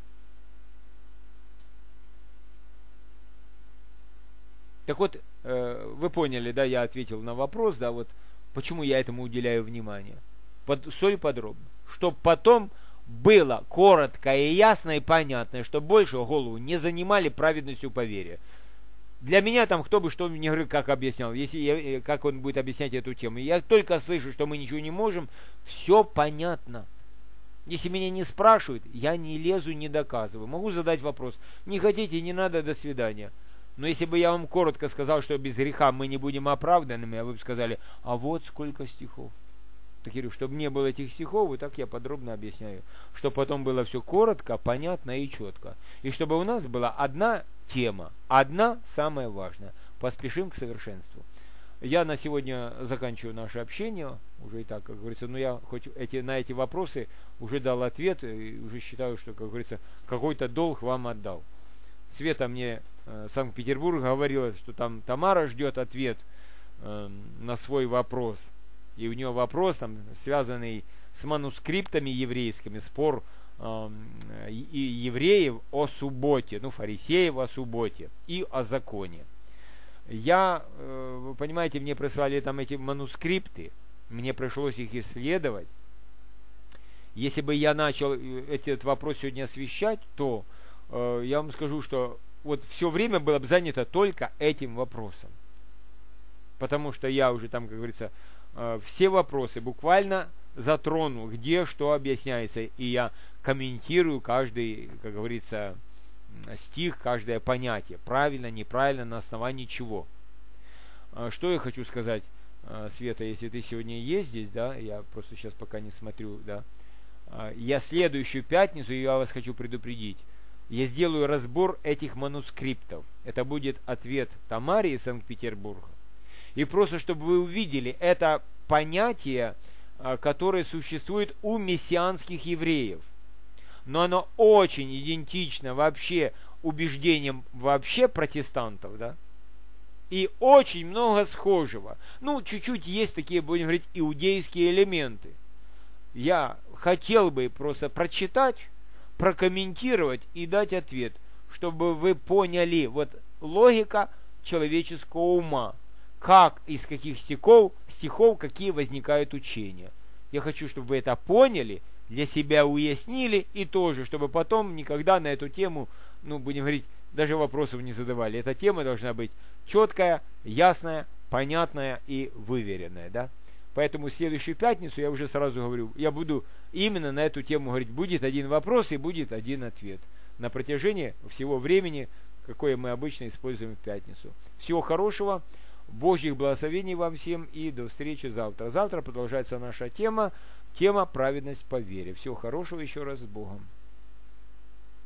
Так вот, вы поняли, да, я ответил на вопрос, да, вот, почему я этому уделяю внимание. Столь подробно. Чтобы потом было коротко и ясно и понятно, чтобы больше голову не занимали праведностью по вере. Для меня там кто бы что мне говорил, как объяснял, как он будет объяснять эту тему. Я только слышу, что мы ничего не можем, все понятно. Если меня не спрашивают, я не лезу, не доказываю. Могу задать вопрос. Не хотите, не надо, до свидания. Но если бы я вам коротко сказал, что без греха мы не будем оправданными, а вы бы сказали, а вот сколько стихов. Так я говорю, чтобы не было этих стихов, вот так я подробно объясняю. Чтобы потом было все коротко, понятно и четко. И чтобы у нас была одна тема, одна самая важная. Поспешим к совершенству. Я на сегодня заканчиваю наше общение. Уже и так, как говорится, я хоть на эти вопросы уже дал ответ. И уже считаю, что, как говорится, какой-то долг вам отдал. Света мне Санкт-Петербург говорила, что там Тамара ждет ответ на свой вопрос. И у нее вопрос, там, связанный с манускриптами еврейскими, спор евреев о субботе, фарисеев о субботе и о законе. Вы понимаете, мне прислали там эти манускрипты, мне пришлось их исследовать. Если бы я начал этот вопрос сегодня освещать, то я вам скажу, что вот все время было бы занято только этим вопросом. Потому что я уже там, как говорится, все вопросы буквально затронул, где что объясняется, и я комментирую каждый, как говорится, стих, каждое понятие, правильно, неправильно, на основании чего. Что я хочу сказать, Света, если ты сегодня есть здесь, да, я просто сейчас пока не смотрю, да, я следующую пятницу, я вас хочу предупредить, я сделаю разбор этих манускриптов. Это будет ответ Тамаре из Санкт-Петербурга. И просто, чтобы вы увидели, это понятие, которое существует у мессианских евреев. Но оно очень идентично вообще убеждениям вообще протестантов, да? И очень много схожего. Ну, чуть-чуть есть такие, будем говорить, иудейские элементы. Я хотел бы просто прочитать, прокомментировать и дать ответ, чтобы вы поняли, вот логика человеческого ума, как, из каких стихов какие возникают учения. Я хочу, чтобы вы это поняли, для себя уяснили, и тоже, чтобы потом никогда на эту тему, ну, будем говорить, даже вопросов не задавали. Эта тема должна быть четкая, ясная, понятная и выверенная, да. Поэтому в следующую пятницу, я уже сразу говорю, я буду именно на эту тему говорить. Будет один вопрос и будет один ответ на протяжении всего времени, какое мы обычно используем в пятницу. Всего хорошего, Божьих благословений вам всем и до встречи завтра. Завтра продолжается наша тема праведность по вере. Всего хорошего еще раз, с Богом.